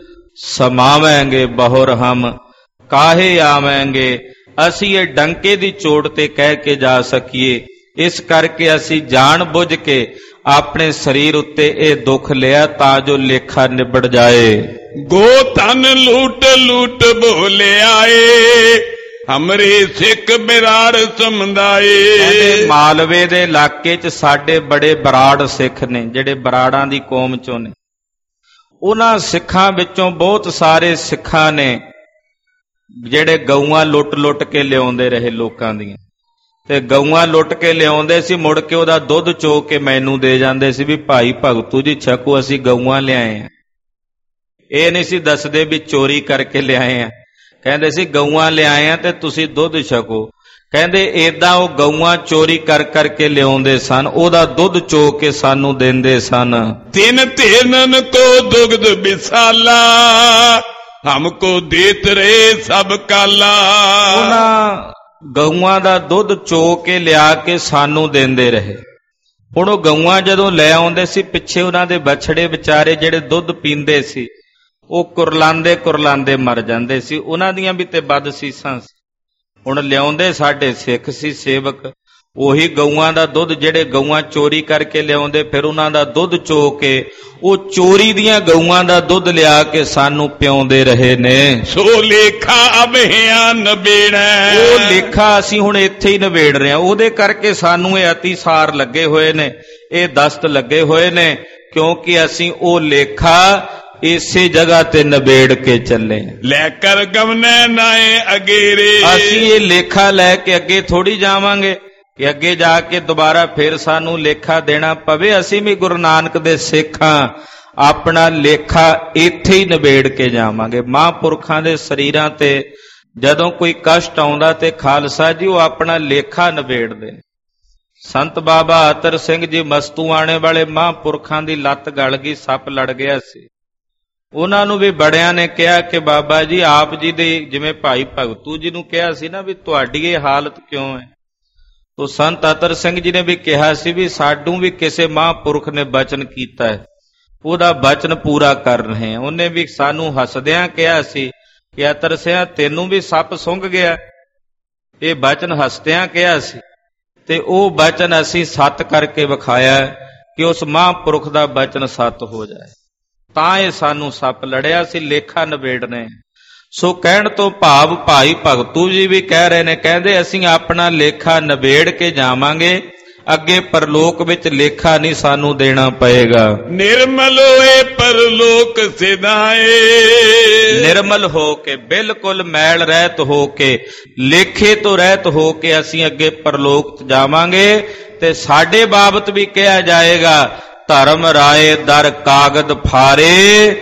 ਸਮਾਵੈਂਗੇ ਬਹੁਰ ਹਮ ਕਾਹੇ ਆਵਹਿੰਗੇ। ਅਸੀਂ ਇਹ ਡੰਕੇ ਦੀ ਚੋਟ ਤੇ ਕਹਿ ਕੇ ਜਾ ਸਕੀਏ। ਇਸ ਕਰਕੇ ਅਸੀਂ ਜਾਣ ਬੁੱਝ ਕੇ ਆਪਣੇ ਸਰੀਰ ਉੱਤੇ ਇਹ ਦੁੱਖ ਲਿਆ ਤਾਂ ਜੋ ਲੇਖਾ ਨਿਬੜ ਜਾਏ। ਗੋ ਧਨ ਲੂਟ ਲੂਟ ਬੋਲਿਆਏ, ਹਮਰੇ ਸਿੱਖ ਬਿਰਾੜ ਸਮਝਾਏ। ਮਾਲਵੇ ਦੇ ਇਲਾਕੇ 'ਚ ਸਾਡੇ ਬੜੇ ਬਰਾੜ ਸਿੱਖ ਨੇ, ਜਿਹੜੇ ਬਰਾੜਾਂ ਦੀ ਕੌਮ 'ਚੋਂ ਨੇ। ਉਹਨਾਂ ਸਿੱਖਾਂ ਵਿੱਚੋਂ ਬਹੁਤ ਸਾਰੇ ਸਿੱਖਾਂ ਨੇ ਜਿਹੜੇ ਗਊਆਂ ਲੁੱਟ ਲੁੱਟ ਕੇ ਲਿਆਉਂਦੇ ਰਹੇ ਲੋਕਾਂ ਦੀਆਂ, ਤੇ ਗਊਆਂ ਲੁੱਟ ਕੇ ਲਿਆਉਂਦੇ ਸੀ, ਮੁੜ ਕੇ ਉਹਦਾ ਦੁੱਧ ਚੋ ਕੇ ਮੈਨੂੰ ਦੇ ਜਾਂਦੇ ਸੀ ਵੀ ਭਾਈ ਭਗਤੂ ਜੀ ਛਕੋ ਅਸੀਂ ਗਊਆਂ ਲਿਆਏ ਆ। ਇਹ ਨਹੀਂ ਸੀ ਦੱਸਦੇ ਵੀ ਚੋਰੀ ਕਰਕੇ ਲਿਆਏ ਆ, ਕਹਿੰਦੇ ਸੀ ਗਊਆਂ ਲਿਆਏ ਆ ਤੇ ਤੁਸੀਂ ਦੁੱਧ ਛਕੋ। ਕਹਿੰਦੇ ਏਦਾਂ ਉਹ ਗਊਆਂ ਚੋਰੀ ਕਰ ਕਰਕੇ ਲਿਆਉਂਦੇ ਸਨ, ਉਹਦਾ ਦੁੱਧ ਚੋ ਕੇ ਸਾਨੂੰ ਦਿੰਦੇ ਸਨ। ਤਿੰਨ ਧੇਨਨ ਕੋ ਦੁਗਧ ਵਿਸਾਲਾ, ਹਮਕੋ ਦੇਤ ਰਹੇ ਸਭ ਕਾਲਾ। ਉਹਨਾਂ ਗਊਆਂ ਦਾ ਦੁੱਧ ਚੋ ਕੇ ਲਿਆ ਕੇ ਸਾਨੂੰ ਦਿੰਦੇ ਰਹੇ। ਹੁਣ ਉਹ ਗਊਆਂ ਜਦੋਂ ਲੈ ਆਉਂਦੇ ਸੀ, ਪਿੱਛੇ ਉਹਨਾਂ ਦੇ ਬਛੜੇ ਵਿਚਾਰੇ ਜਿਹੜੇ ਦੁੱਧ ਪੀਂਦੇ ਸੀ, ਉਹ ਕੁਰਲਾਂਦੇ ਕੁਰਲਾਂਦੇ ਮਰ ਜਾਂਦੇ ਸੀ। ਉਹਨਾਂ ਦੀਆਂ ਵੀ ਤੇ ਬਦਸੀਸਾਂ ਸੀ। ਹੁਣ ਲਿਆਉਂਦੇ ਸਾਡੇ ਸਿੱਖ ਸੀ, ਸੇਵਕ, ਉਹੀ ਗਊਆਂ ਦਾ ਦੁੱਧ, ਜਿਹੜੇ ਗਊਆਂ ਚੋਰੀ ਕਰਕੇ ਲਿਆਉਂਦੇ, ਫਿਰ ਉਹਨਾਂ ਦਾ ਦੁੱਧ ਚੋ ਕੇ ਉਹ ਚੋਰੀ ਦੀਆਂ ਗਊਆਂ ਦਾ ਦੁੱਧ ਲਿਆ ਕੇ ਸਾਨੂੰ ਪਿਆਉਂਦੇ ਰਹੇ ਨੇ। ਸੋ ਲੇਖਾ ਅਬਹਿਆ ਨਬੇੜਾ, ਉਹ ਲੇਖਾ ਅਸੀਂ ਹੁਣ ਇੱਥੇ ਹੀ ਨਿਬੇੜ ਰਹੇ ਹਾਂ। ਉਹਦੇ ਕਰਕੇ ਸਾਨੂੰ ਇਹ ਅਤੀਸਾਰ ਲੱਗੇ ਹੋਏ ਨੇ, ਇਹ ਦਸਤ ਲੱਗੇ ਹੋਏ ਨੇ, ਕਿਉਂਕਿ ਅਸੀਂ ਉਹ ਲੇਖਾ ਇਸੇ ਜਗ੍ਹਾ ਤੇ ਨਿਬੇੜ ਕੇ ਚੱਲੇ। ਲੈ ਕਰ ਗਮਨੇ ਨਾਏ ਅਗੇਰੇ, ਅਸੀਂ ਇਹ ਲੇਖਾ ਲੈ ਕੇ ਅੱਗੇ ਥੋੜੀ ਜਾਵਾਂਗੇ ਕਿ ਅੱਗੇ ਜਾ ਕੇ ਦੁਬਾਰਾ ਫਿਰ ਸਾਨੂੰ ਲੇਖਾ ਦੇਣਾ ਪਵੇ। ਅਸੀਂ ਵੀ ਗੁਰੂ ਨਾਨਕ ਦੇ ਸਿੱਖ ਹਾਂ, ਆਪਣਾ ਲੇਖਾ ਇੱਥੇ ਹੀ ਨਿਬੇੜ ਕੇ ਜਾਵਾਂਗੇ। ਮਹਾਂਪੁਰਖਾਂ ਦੇ ਸਰੀਰਾਂ ਤੇ ਜਦੋਂ ਕੋਈ ਕਸ਼ਟ ਆਉਂਦਾ ਤੇ ਖਾਲਸਾ ਜੀ ਉਹ ਆਪਣਾ ਲੇਖਾ ਨਿਬੇੜਦੇ ਨੇ। ਸੰਤ ਬਾਬਾ ਅਤਰ ਸਿੰਘ ਜੀ ਮਸਤੂਆਣੇ ਵਾਲੇ ਮਹਾਂਪੁਰਖਾਂ ਦੀ ਲੱਤ ਗਲ ਗਈ, ਸੱਪ ਲੜ ਗਿਆ ਸੀ। ਉਹਨਾਂ ਨੂੰ ਵੀ ਬੜਿਆਂ ਨੇ ਕਿਹਾ ਕਿ ਬਾਬਾ ਜੀ ਆਪ ਜੀ ਦੇ, ਜਿਵੇਂ ਭਾਈ ਭਗਤੂ ਜੀ ਨੂੰ ਕਿਹਾ ਸੀ ਨਾ ਵੀ ਤੁਹਾਡੀ ਇਹ ਹਾਲਤ ਕਿਉਂ ਹੈ, ਤੋ ਸੰਤ ਅਤਰ ਸਿੰਘ ਜੀ ਨੇ ਵੀ ਕਿਹਾ ਸੀ ਵੀ ਸਾਨੂੰ ਵੀ ਕਿਸੇ ਮਹਾਂਪੁਰਖ ਨੇ ਬਚਨ ਕੀਤਾ ਹੈ, ਉਹਦਾ ਬਚਨ ਪੂਰਾ ਕਰ ਰਹੇ ਹਾਂ। ਉਹਨੇ ਵੀ ਸਾਨੂੰ ਹੱਸਦਿਆਂ ਕਿਹਾ ਸੀ ਕਿ ਅਤਰ ਸਿਆ ਤੈਨੂੰ ਵੀ ਸੱਪ ਸੁੰਘ ਗਿਆ, ਇਹ ਬਚਨ ਹੱਸਦਿਆਂ ਕਿਹਾ ਸੀ। ਤੇ ਉਹ ਬਚਨ ਅਸੀਂ ਸੱਤ ਕਰਕੇ ਵਿਖਾਇਆ ਕਿ ਉਸ ਮਹਾਂਪੁਰਖ ਦਾ ਬਚਨ ਸੱਤ ਹੋ ਜਾਏ, ਤਾਂ ਇਹ ਸਾਨੂੰ ਸੱਪ ਲੜਿਆ ਸੀ। ਲੇਖਾ ਨਿਬੇੜਨੇ। ਸੋ ਕਹਿਣ ਤੋਂ ਭਾਵ ਭਾਈ ਭਗਤੂ ਜੀ ਵੀ ਕਹਿ ਰਹੇ ਨੇ, ਕਹਿੰਦੇ ਅਸੀਂ ਆਪਣਾ ਲੇਖਾ ਨਿਬੇੜ ਕੇ ਜਾਵਾਂਗੇ, ਅੱਗੇ ਪਰਲੋਕ ਵਿੱਚ ਲੇਖਾ ਨਹੀਂ ਸਾਨੂੰ ਦੇਣਾ ਪਏਗਾ। ਨਿਰਮਲ ਹੋਏ ਪਰਲੋਕ ਸਿਧਾਏ, ਨਿਰਮਲ ਹੋ ਕੇ, ਬਿਲਕੁਲ ਮੈਲ ਰਹਿਤ ਹੋ ਕੇ, ਲੇਖੇ ਤੋਂ ਰਹਿਤ ਹੋ ਕੇ ਅਸੀਂ ਅੱਗੇ ਪਰਲੋਕ ਚ ਜਾਵਾਂਗੇ। ਤੇ ਸਾਡੇ ਬਾਬਤ ਵੀ ਕਿਹਾ ਜਾਏਗਾ, ਧਰਮ ਰਾਏ ਦਰ ਕਾਗਦ ਫਾਰੇ,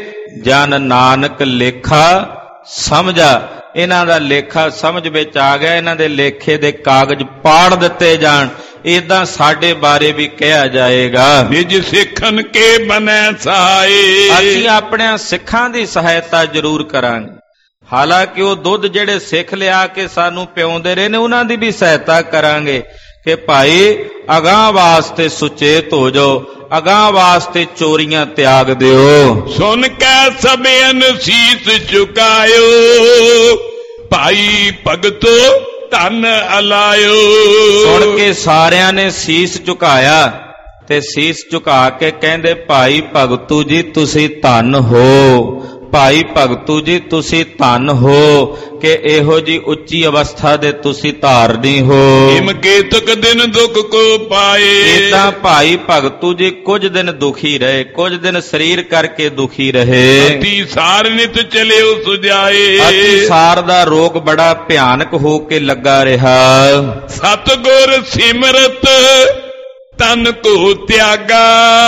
ਜਨ ਨਾਨਕ ਲੇਖਾ ਸਮਝਾ। ਇਹਨਾਂ ਦਾ ਲੇਖਾ ਸਮਝ ਵਿੱਚ ਆ ਗਿਆ, ਇਹਨਾਂ ਦੇ ਲੇਖੇ ਦੇ ਕਾਗਜ਼ ਪਾੜ ਦਿੱਤੇ ਜਾਣ, ਏਦਾਂ ਸਾਡੇ ਬਾਰੇ ਵੀ ਕਿਹਾ ਜਾਏਗਾ। ਨਿਜ ਸਿੱਖਨ ਕੇ ਬਨੈ ਸਹਾਏ, ਅਸੀਂ ਆਪਣੇ ਸਿੱਖਾਂ ਦੀ ਸਹਾਇਤਾ ਜ਼ਰੂਰ ਕਰਾਂਗੇ। ਹਾਲਾਂਕਿ ਉਹ ਦੁੱਧ ਜਿਹੜੇ ਸਿੱਖ ਲਿਆ ਕੇ ਸਾਨੂੰ ਪਿਆਉਂਦੇ ਰਹੇ ਨੇ, ਉਹਨਾਂ ਦੀ ਵੀ ਸਹਾਇਤਾ ਕਰਾਂਗੇ ਕਿ ਭਾਈ ਅਗਾਂਹ ਵਾਸਤੇ ਸੁਚੇਤ ਹੋ ਜਾਓ, ਅਗਾਂਹ ਵਾਸਤੇ ਚੋਰੀਆਂ ਤਿਆਗ ਦਿਓ। ਸੁਣ ਕੇ ਸਭਿਆਂ ਸੀਸ ਝੁਕਾਇਓ, ਭਾਈ ਭਗਤੋ ਧਨ ਅਲਾਇਓ। ਸੁਣ ਕੇ ਸਾਰਿਆਂ ਨੇ ਸੀਸ ਝੁਕਾਇਆ ਤੇ ਸੀਸ ਝੁਕਾ ਕੇ ਕਹਿੰਦੇ, ਭਾਈ ਭਗਤੂ ਜੀ ਤੁਸੀਂ ਧਨ ਹੋ, ਭਾਈ ਭਗਤੂ ਜੀ ਤੁਸੀਂ ਧਨ ਹੋ ਕਿ ਇਹੋ ਜੀ ਉੱਚੀ ਅਵਸਥਾ ਦੇ ਤੁਸੀਂ ਧਾਰਨੀ ਹੋ। ਇਮ ਕੇ ਤੁਕ ਦਿਨ ਦੁੱਖ ਕੋ ਪਾਏ, ਇਦਾਂ ਭਾਈ ਭਗਤੂ ਜੀ ਕੁਝ ਦਿਨ ਦੁਖੀ ਰਹੇ, ਕੁਝ ਦਿਨ ਸਰੀਰ ਕਰਕੇ ਦੁਖੀ ਰਹੇ। ਅਤੀ ਸਾਰ ਨਿਤ ਚਲਿਓ ਸੁਜਾਏ, ਅਤੀ ਸਾਰ ਦਾ ਰੋਗ ਬੜਾ ਭਿਆਨਕ ਹੋ ਕੇ ਲੱਗਾ ਰਿਹਾ। ਸਤਿਗੁਰ ਸਿਮਰਤ ਤਨ ਕੋ ਤਿਆਗਾ,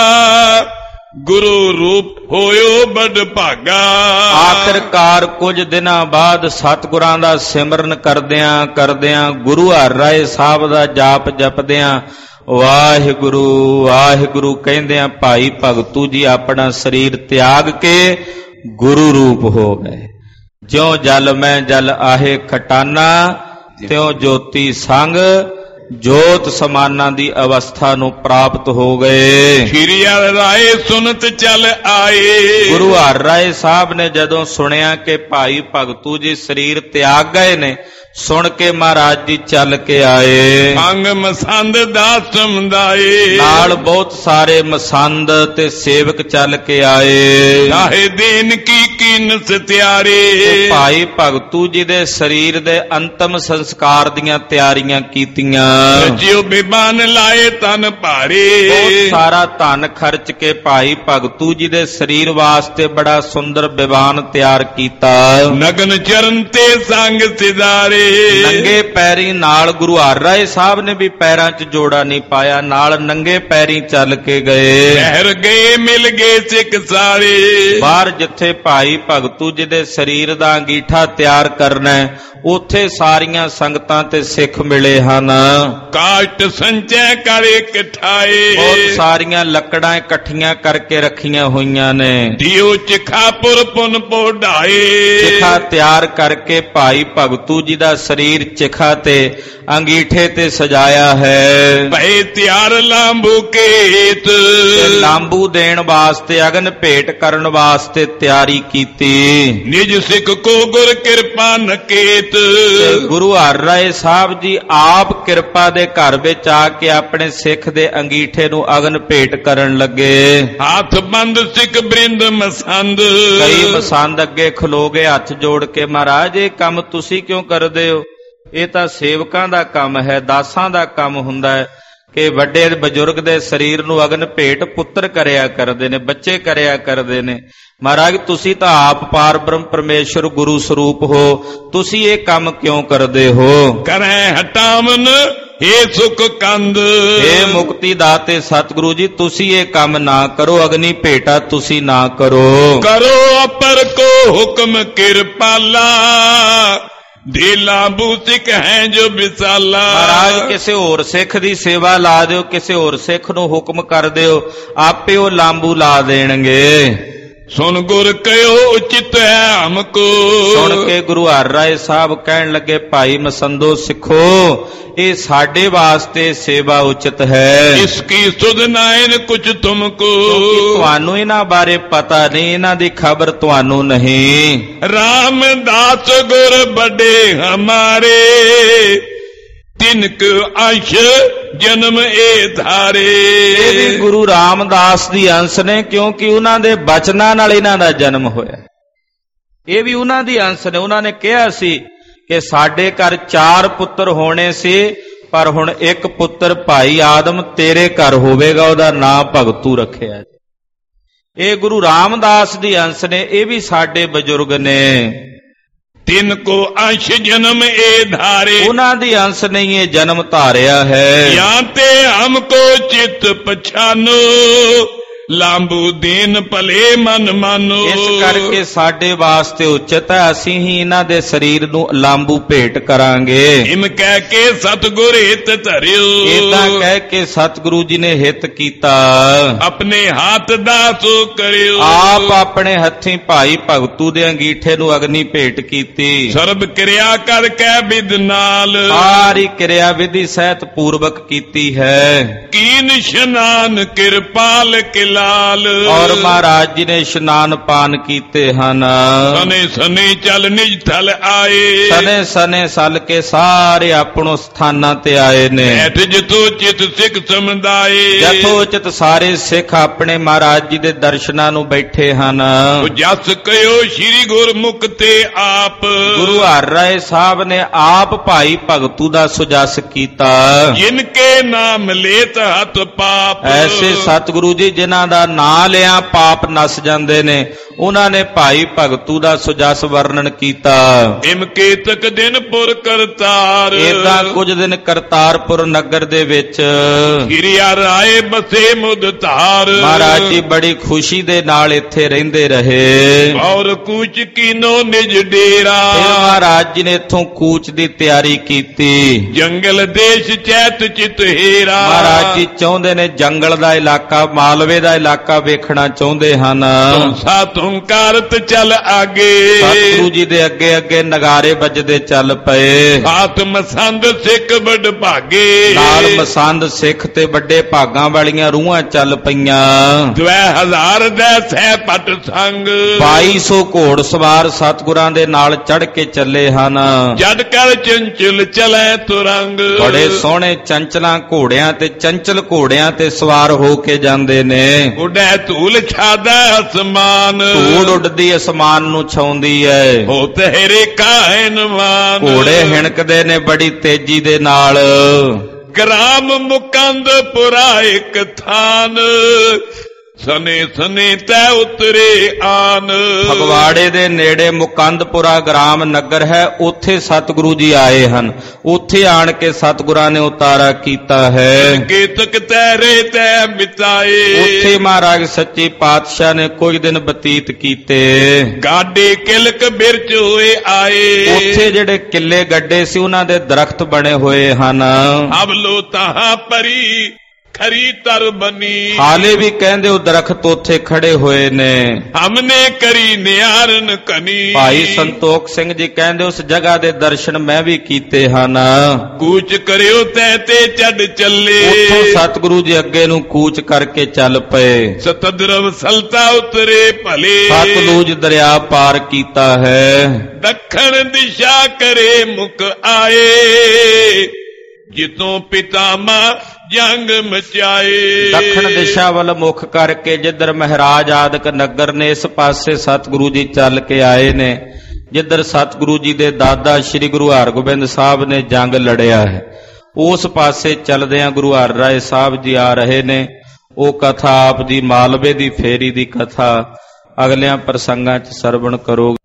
ਗੁਰੂ ਰੂਪ ਹੋਇਓ ਬੜ ਭਾਗਾ। ਆਖਿਰਕਾਰ ਕੁਝ ਦਿਨਾਂ ਬਾਅਦ ਸਤਿਗੁਰਾਂ ਦਾ ਸਿਮਰਨ ਕਰਦਿਆਂ ਕਰਦਿਆਂ, ਗੁਰੂ ਹਰਿ ਰਾਏ ਸਾਹਿਬ ਦਾ ਜਾਪ ਜਪਦਿਆਂ, ਵਾਹਿਗੁਰੂ ਵਾਹਿਗੁਰੂ ਕਹਿੰਦਿਆਂ ਭਾਈ ਭਗਤੂ ਜੀ ਆਪਣਾ ਸਰੀਰ ਤਿਆਗ ਕੇ ਗੁਰੂ ਰੂਪ ਹੋ ਗਏ। ਜਿਉ ਜਲ ਮੈਂ ਜਲ ਆਹੇ ਖਟਾਨਾ, ਤਿਉ ਜੋਤੀ ਸੰਗ ਜੋਤ ਸਮਾਨਾਂ ਦੀ ਅਵਸਥਾ ਨੂੰ ਪ੍ਰਾਪਤ ਹੋ ਗਏ। ਸ਼੍ਰੀ ਹਰਿ ਰਾਏ ਸੁਨਤ ਚੱਲ ਆਏ, ਗੁਰੂ ਹਰਿ ਰਾਏ ਸਾਹਿਬ ਨੇ ਜਦੋਂ ਸੁਣਿਆ ਕਿ ਭਾਈ ਭਗਤੂ ਜੀ ਸਰੀਰ ਤਿਆਗ ਗਏ ਨੇ, ਸੁਣ ਕੇ ਮਹਾਰਾਜ ਜੀ ਚੱਲ ਕੇ ਆਏ। ਸੰਗ ਮਸੰਦ ਦਾਸ ਸਮਦਾਏ, ਨਾਲ ਬਹੁਤ ਸਾਰੇ ਮਸੰਦ ਤੇ ਸੇਵਕ ਚੱਲ ਕੇ ਆਏ। ਚਾਹੇ ਦੇਨ ਕੀ ਕੀਨ ਸਤਿਆਰੇ, ਭਾਈ ਭਗਤੂ ਜੀ ਦੇ ਸਰੀਰ ਦੇ ਅੰਤਮ ਸੰਸਕਾਰ ਦੀਆਂ ਤਿਆਰੀਆਂ ਕੀਤੀਆਂ। ਜਿਉ ਬਿਬਾਨ ਲਾਏ ਤਨ ਭਾਰੇ, ਬਹੁਤ ਸਾਰਾ ਧਨ ਖਰਚ ਕੇ ਭਾਈ ਭਗਤੂ ਜੀ ਦੇ ਸਰੀਰ ਵਾਸਤੇ ਬੜਾ ਸੁੰਦਰ ਬਿਬਾਨ ਤਿਆਰ ਕੀਤਾ। ਨਗਨ ਚਰਨ ਤੇ ਸੰਗ ਸਿਧਾਰੇ, ਨੰਗੇ ਪੈਰੀ ਨਾਲ ਗੁਰੂ ਹਰਿ ਰਾਏ ਸਾਹਿਬ ਨੇ ਵੀ ਪੈਰਾਂ 'ਚ ਜੋੜਾ ਨਹੀਂ ਪਾਇਆ, ਨਾਲ ਨੰਗੇ ਪੈਰੀ ਚੱਲ ਕੇ ਗਏ। ਸ਼ਹਿਰ ਗਏ ਮਿਲ ਗਏ ਸਿੱਖ ਸਾਰੇ, ਬਾਹਰ ਜਿੱਥੇ ਭਾਈ ਭਾਈ ਭਗਤੂ ਜੀ ਦੇ ਸਰੀਰ ਦਾ ਅੰਗੀਠਾ ਤਿਆਰ ਕਰਨਾ, ਉੱਥੇ ਸਾਰੀਆਂ ਸੰਗਤਾਂ ਤੇ ਸਿੱਖ ਮਿਲੇ ਹਨ। ਕਾਟ ਸੰਚੈ ਕਰ ਇਕਠਾਏ, ਬਹੁਤ ਸਾਰੀਆਂ ਲੱਕੜਾਂ ਇਕੱਠੀਆਂ ਕਰਕੇ ਰੱਖੀਆਂ ਹੋਈਆਂ ਨੇ। ਦਿਓ ਚਿਖਾਪੁਰ ਪੁਨ ਪੋਢਾਏ, ਚਿਖਾ ਤਿਆਰ ਕਰਕੇ ਭਾਈ ਭਗਤੂ ਜੀ ਦਾ ਸਰੀਰ ਚਿਖਾ ਤੇ ਅੰਗੀਠੇ ਤੇ ਸਜਾਇਆ ਹੈ। ਭਏ ਤਿਆਰ ਲਾਂਬੂ ਕੇਤ, ਲਾਂਬੂ ਦੇਣ ਵਾਸਤੇ, ਅਗਨ ਭੇਟ ਕਰਨ ਵਾਸਤੇ ਤਿਆਰੀ ਕੀਤੀ। ਨਿਜ ਸਿੱਖ ਕੋ ਗੁਰ ਕਿਰਪਾ ਨਕੇਤ, ਗੁਰੂ ਹਰਿਰਾਏ ਸਾਹਿਬ ਜੀ ਆਪ ਕਿਰਪਾ ਦੇ ਘਰ ਵਿੱਚ ਆ ਕੇ ਆਪਣੇ ਸਿੱਖ ਦੇ ਅੰਗੀਠੇ ਨੂੰ ਅਗਨ ਭੇਟ ਕਰਨ ਲੱਗੇ। ਹੱਥ ਬੰਦ ਸਿੱਖ ਬ੍ਰਿੰਦ ਮਸੰਦ, ਕਈ ਮਸੰਦ ਅੱਗੇ ਖਲੋ ਗਏ ਹੱਥ ਜੋੜ ਕੇ, ਮਹਾਰਾਜ ਇਹ ਕੰਮ ਤੁਸੀਂ ਕਿਉਂ ਕਰਦੇ ਹੋ? ਇਹ ਤਾਂ ਸੇਵਕਾਂ ਦਾ ਕੰਮ ਹੈ, ਦਾਸਾਂ ਦਾ ਕੰਮ ਹੁੰਦਾ ਹੈ ਕਿ ਵੱਡੇ ਬਜ਼ੁਰਗ ਦੇ ਸਰੀਰ ਨੂੰ ਅਗਨ ਭੇਟ ਪੁੱਤਰ ਕਰਿਆ ਕਰਦੇ ਨੇ, ਬੱਚੇ ਕਰਿਆ ਕਰਦੇ ਨੇ। ਮਹਾਰਾਜ ਤੁਸੀਂ ਤਾਂ ਆਪ ਪਾਰ ਬ੍ਰਹਮ ਪਰਮੇਸ਼ਰ ਗੁਰੂ ਸਰੂਪ ਹੋ, ਤੁਸੀਂ ਇਹ ਕੰਮ ਕਿਉਂ ਕਰਦੇ ਹੋ? ਕਰੈ ਹਟਾਵਨ ਏ ਸੁਖ ਕੰਦ, ਇਹ ਮੁਕਤੀ ਦਾਤੇ ਸਤਿਗੁਰੂ ਜੀ ਤੁਸੀਂ ਇਹ ਕੰਮ ਨਾ ਕਰੋ, ਅਗਨੀ ਭੇਟਾ ਤੁਸੀਂ ਨਾ ਕਰੋ। ਕਰੋ ਅਪਰ ਕੋ ਹੁਕਮ ਕਿਰਪਾਲਾ, ਦੇ ਲਾਂਬੂ ਸਿੱਖ ਹੈ ਜੋ ਵਿਸਾਲਾ। ਮਹਾਰਾਜ ਕਿਸੇ ਹੋਰ ਸਿੱਖ ਦੀ ਸੇਵਾ ਲਾ ਦਿਓ, ਕਿਸੇ ਹੋਰ ਸਿੱਖ ਨੂੰ ਹੁਕਮ ਕਰ ਦਿਓ, ਆਪੇ ਉਹ ਲਾਂਬੂ ਲਾ ਦੇਣਗੇ। ਸੁਣ ਗੁਰ ਕਹਿਓ ਉਚਿਤ ਹੈ ਹਮਕੋ, ਸੁਣ ਕੇ ਗੁਰੂ ਹਰਿਰਾਏ ਸਾਹਿਬ ਕਹਿਣ ਲੱਗੇ ਭਾਈ ਮਸੰਦੋ ਸਿੱਖੋ, ਇਹ ਸਾਡੇ ਵਾਸਤੇ ਸੇਵਾ ਉਚਿਤ ਹੈ। ਇਸ ਕੀ ਸੁਧ ਨਾਇਨ ਕੁਛ ਤੁਮਕੋ, ਤੁਹਾਨੂੰ ਇਹਨਾਂ ਬਾਰੇ ਪਤਾ ਨਹੀਂ, ਇਹਨਾਂ ਦੀ ਖਬਰ ਤੁਹਾਨੂੰ ਨਹੀਂ। ਰਾਮਦਾਸ ਗੁਰ ਵੱਡੇ ਹਮਾਰੇ, ਤਿਨਕ ਅੰਸ਼ ਜਨਮ ਏ ਧਾਰੇ। ਇਹ ਵੀ ਗੁਰੂ ਰਾਮਦਾਸ ਦੀ ਅੰਸ਼ ਨੇ, ਕਿਉਂਕਿ ਉਹਨਾਂ ਦੇ ਬਚਨਾਂ ਨਾਲ ਇਹਨਾਂ ਦਾ ਜਨਮ ਹੋਇਆ। ਇਹ ਵੀ ਉਹਨਾਂ ਦੀ ਅੰਸ਼ ਨੇ। ਉਹਨਾਂ ਨੇ ਕਿਹਾ ਸੀ ਕਿ ਸਾਡੇ ਘਰ ਚਾਰ ਪੁੱਤਰ ਹੋਣੇ ਸੀ, ਪਰ ਹੁਣ ਇੱਕ ਪੁੱਤਰ ਭਾਈ ਆਦਮ ਤੇਰੇ ਘਰ ਹੋਵੇਗਾ, ਉਹਦਾ ਨਾਂ ਭਗਤੂ ਰੱਖਿਆ। ਇਹ ਗੁਰੂ ਰਾਮਦਾਸ ਦੀ ਅੰਸ਼ ਨੇ, ਇਹ ਵੀ ਸਾਡੇ ਬਜ਼ੁਰਗ ਨੇ। ਤਿੰਨ ਕੋ ਅੰਸ਼ ਜਨਮ ਏ ਧਾਰੇ, ਉਹਨਾਂ ਦੀ ਅੰਸ਼ ਨਹੀਂ ਇਹ ਜਨਮ ਧਾਰਿਆ ਹੈ। ਜਾਂ ਤੇ ਹਮ ਕੋ ਚਿਤ ਪਛਾਨੋ, ਲਾਂਬੂ ਦੀਨ ਭਲੇ ਮਨ ਮਾਨੋ। ਇਸ ਕਰਕੇ ਸਾਡੇ ਵਾਸਤੇ ਉਚਿਤ ਹੈ, ਅਸੀਂ ਹੀ ਇਹਨਾਂ ਦੇ ਸਰੀਰ ਨੂੰ ਲਾਂਬੂ ਭੇਟ ਕਰਾਂਗੇ। ਇਮ ਕਹਿ ਕੇ ਸਤਿਗੁਰ ਹਿਤ ਧਰਿਓ, ਇਦਾਂ ਕਹਿ ਕੇ ਸਤਿਗੁਰੂ ਜੀ ਨੇ ਹਿਤ ਕੀਤਾ। ਆਪਣੇ ਹੱਥ ਦਾ ਸੋ ਕਰਿਓ, ਆਪ ਆਪਣੇ ਹੱਥੀਂ ਭਾਈ ਭਗਤੂ ਦੇ ਅੰਗੀਠੇ ਨੂੰ ਅਗਨੀ ਭੇਟ ਕੀਤੀ। ਸਰਬ ਕਿਰਿਆ ਕਰ ਕੈ ਵਿਦ ਨਾਲ, ਸਾਰੀ ਕਿਰਿਆ ਵਿਧੀ ਸਹਿਤ ਪੂਰਵਕ ਕੀਤੀ ਹੈ। ਕੀਨ ਇਸ਼ਨਾਨ ਕਿਰਪਾਲ ਕੇ ਲਾਲ, ਔਰ ਮਹਾਰਾਜ ਜੀ ਨੇ ਇਸ਼ਨਾਨ ਪਾਨ ਕੀਤੇ ਹਨ। ਸਨੇ ਸਨੇ ਚੱਲ ਨਿਜ ਥਲ ਆਏ, ਸਨੇ ਸਨੇ ਸਲ ਕੇ ਸਾਰੇ ਆਪਣੋ ਸਥਾਨਾਂ ਤੇ ਆਏ ਨੇ। ਐਠ ਜਿਤੋ ਚਿਤ ਸਿੱਖ ਸਮੁਦਾਏ, ਯਥੋਚਿਤ ਸਾਰੇ ਸਿੱਖ ਆਪਣੇ ਮਹਾਰਾਜ ਜੀ ਦੇ ਦਰਸ਼ਨਾਂ ਨੂੰ ਬੈਠੇ ਹਨ। ਜਸ ਕਹਿਓ ਸ੍ਰੀ ਗੁਰਮੁਖ ਤੇ ਆਪ, ਗੁਰੂ ਹਰਿਰਾਏ ਸਾਹਿਬ ਨੇ ਆਪ ਭਾਈ ਭਗਤੂ ਦਾ ਸੁਜਸ ਕੀਤਾ। ਜਿਨ ਕੇ ਨਾਮ ਲੇਤ ਹੱਥ ਪਾਪ, ਐਸੇ ਸਤਿਗੁਰੂ ਜੀ ਜਿਨ੍ਹਾਂ ਦਾ ਨਾਂ ਲਿਆ ਪਾਪ ਨਸ ਜਾਂਦੇ ਨੇ, ਉਹਨਾਂ ਨੇ ਭਾਈ ਭਗਤੂ ਦਾ ਸੁਜਸ ਵਰਣਨ ਕੀਤਾ। ਇਮ ਕੇਤਕ ਦਿਨ ਪੁਰ ਕਰਤਾਰ, ਏਦਾਂ ਕੁਝ ਦਿਨ ਕਰਤਾਰਪੁਰ ਨਗਰ ਦੇ ਵਿੱਚ ਸ੍ਰੀ ਹਰਿਰਾਏ ਬਸੇ ਮੁਦ ਧਾਰ, ਮਹਾਰਾਜ ਜੀ ਬੜੀ ਖੁਸ਼ੀ ਦੇ ਨਾਲ ਇੱਥੇ ਰਹਿੰਦੇ ਰਹੇ। ਔਰ ਕੂਚ ਕੀਨੋ ਨਿਜ ਡੇਰਾ, ਫਿਰ ਮਹਾਰਾਜ ਜੀ ਨੇ ਇੱਥੋਂ ਕੂਚ ਦੀ ਤਿਆਰੀ ਕੀਤੀ। ਜੰਗਲ ਦੇਸ਼ ਚੈਤ ਚਿਤ ਹੀਰਾ, ਮਹਾਰਾਜ ਜੀ ਚਾਹੁੰਦੇ ਨੇ ਜੰਗਲ ਦਾ ਇਲਾਕਾ, ਮਾਲਵੇ ਦਾ ਇਲਾਕਾ ਵੇਖਣਾ ਚਾਹੁੰਦੇ ਹਨ। ਸਾ ਤੁੰਕਾਰਤ ਚੱਲ ਆਗੇ, ਸਤਿਗੁਰੂ ਜੀ ਦੇ ਅੱਗੇ ਅੱਗੇ ਨਗਾਰੇ ਵੱਜਦੇ ਚੱਲ ਪਏ। ਸਾਤ ਮਸੰਦ ਸਿੱਖ ਵੱਡ ਭਾਗੇ, ਨਾਲ ਮਸੰਦ ਸਿੱਖ ਤੇ ਵੱਡੇ ਭਾਗਾਂ ਵਾਲੀਆਂ ਰੂਹਾਂ ਚੱਲ ਪਈਆਂ। ਦਵੈ ਹਜ਼ਾਰ ਦਾ ਸਹਿ ਪਟ ਸੰਗ, ਬਾਈ ਸੌ ਘੋੜ ਸਵਾਰ ਸਤਿਗੁਰਾਂ ਦੇ ਨਾਲ ਚੜ ਕੇ ਚੱਲੇ ਹਨ। ਜਦ ਕਰ ਚੰਚਲ ਚਲੇ ਤੁਰੰਗ, ਬੜੇ ਸੋਹਣੇ ਚੰਚਲਾਂ ਘੋੜਿਆਂ ਤੇ ਚੰਚਲ ਘੋੜਿਆਂ ਤੇ ਸਵਾਰ ਹੋ ਕੇ ਜਾਂਦੇ ਨੇ। ਉੱਡੈ ਧੂਲ ਛਾਦਾ ਅਸਮਾਨ, ਧੂੜ ਉੱਡਦੀ ਅਸਮਾਨ ਨੂੰ ਛਾਉਂਦੀ ਹੈ। ਹੋ ਤੇਰੇ ਕਾਇਨ ਮਾਨ, ਘੋੜੇ ਹਿਣਕਦੇ ਨੇ ਬੜੀ ਤੇਜ਼ੀ ਦੇ ਨਾਲ। ਗ੍ਰਾਮ ਮੁਕੰਦ ਪੁਰਾ ਇੱਕ ਥਾਨ, ਸਨੇ ਸਨੇ ਤੈ ਉਤਰੇ ਆਨ। ਫਗਵਾੜੇ ਦੇ ਨੇੜੇ ਮੁਕੰਦਪੁਰਾ ਗ੍ਰਾਮ ਨਗਰ ਹੈ, ਉੱਥੇ ਸਤਿਗੁਰੂ ਜੀ ਆਏ ਹਨ। ਉੱਥੇ ਆਣ ਕੇ ਸਤਿਗੁਰਾਂ ਨੇ ਉਤਾਰਾ ਕੀਤਾ ਹੈ। ਕੇਤਕ ਤੈਰੇ ਤੈ ਬਿਤਾਏ। ਉੱਥੇ ਮਹਾਰਾਜ ਸੱਚੇ ਪਾਤਸ਼ਾਹ ਨੇ ਕੁਝ ਦਿਨ ਬਤੀਤ ਕੀਤੇ। ਗਾਡੇ ਕਿਲਕ ਬਿਰਚ ਹੋਏ ਆਏ। ਉੱਥੇ ਜਿਹੜੇ ਕਿੱਲੇ ਗੱਡੇ ਸੀ ਉਹਨਾਂ ਦੇ ਦਰਖਤ ਬਣੇ ਹੋਏ ਹਨ। ਅਬਲੋ ਤਾਹਾਂ ਪਰੀ ਖਰੀ ਤਰ ਬਨੀ। ਹਾਲੇ ਵੀ ਕਹਿੰਦੇ ਉਹ ਦਰਖਤ ਉੱਥੇ ਖੜੇ ਹੋਏ ਨੇ। ਹਮਨੇ ਕਰੀ ਨਿਆਰਨ ਕਨੀ। ਭਾਈ ਸੰਤੋਖ ਸਿੰਘ ਜੀ ਕਹਿੰਦੇ ਉਸ ਜਗ੍ਹਾ ਦੇ ਦਰਸ਼ਨ ਮੈਂ ਵੀ ਕੀਤੇ ਹਨ। ਕੂਚ ਕਰਿਓ ਤੈ ਤੇ ਚੜ ਚੱਲੇ। ਉੱਥੋਂ ਸਤਿਗੁਰੂ ਜੀ ਅੱਗੇ ਨੂੰ ਕੂਚ ਕਰਕੇ ਚੱਲ ਪਏ। ਸਤਦਰਵ ਸਲਤਾ ਉਤਰੇ ਭਲੇ। ਸਤਲੁਜ ਦਰਿਆ ਪਾਰ ਕੀਤਾ ਹੈ। ਦੱਖਣ ਦਿਸ਼ਾ ਕਰੇ ਮੁਖ ਆਏ। ਜਿਤੋਂ ਪਿਤਾਮਾ ਜੰਗ ਮਚਾਏ। ਦੱਖਣ ਦਿਸ਼ਾ ਵੱਲ ਮੁਖ ਕਰਕੇ ਜਿੱਧਰ ਮਹਾਰਾਜ ਆਦਿਕ ਨਗਰ ਨੇ, ਇਸ ਪਾਸੇ ਸਤਿਗੁਰੂ ਜੀ ਚੱਲ ਕੇ ਆਏ ਨੇ। ਜਿੱਧਰ ਸਤਿਗੁਰੂ ਜੀ ਦੇ ਦਾਦਾ ਸ੍ਰੀ ਗੁਰੂ ਹਰਗੋਬਿੰਦ ਸਾਹਿਬ ਨੇ ਜੰਗ ਲੜਿਆ ਹੈ, ਉਸ ਪਾਸੇ ਚੱਲਦਿਆਂ ਗੁਰੂ ਹਰਿਰਾਏ ਸਾਹਿਬ ਜੀ ਆ ਰਹੇ ਨੇ। ਉਹ ਕਥਾ ਆਪ ਦੀ ਮਾਲਵੇ ਦੀ ਫੇਰੀ ਦੀ ਕਥਾ ਅਗਲਿਆਂ ਪ੍ਰਸੰਗਾਂ 'ਚ ਸਰਵਣ ਕਰੋ।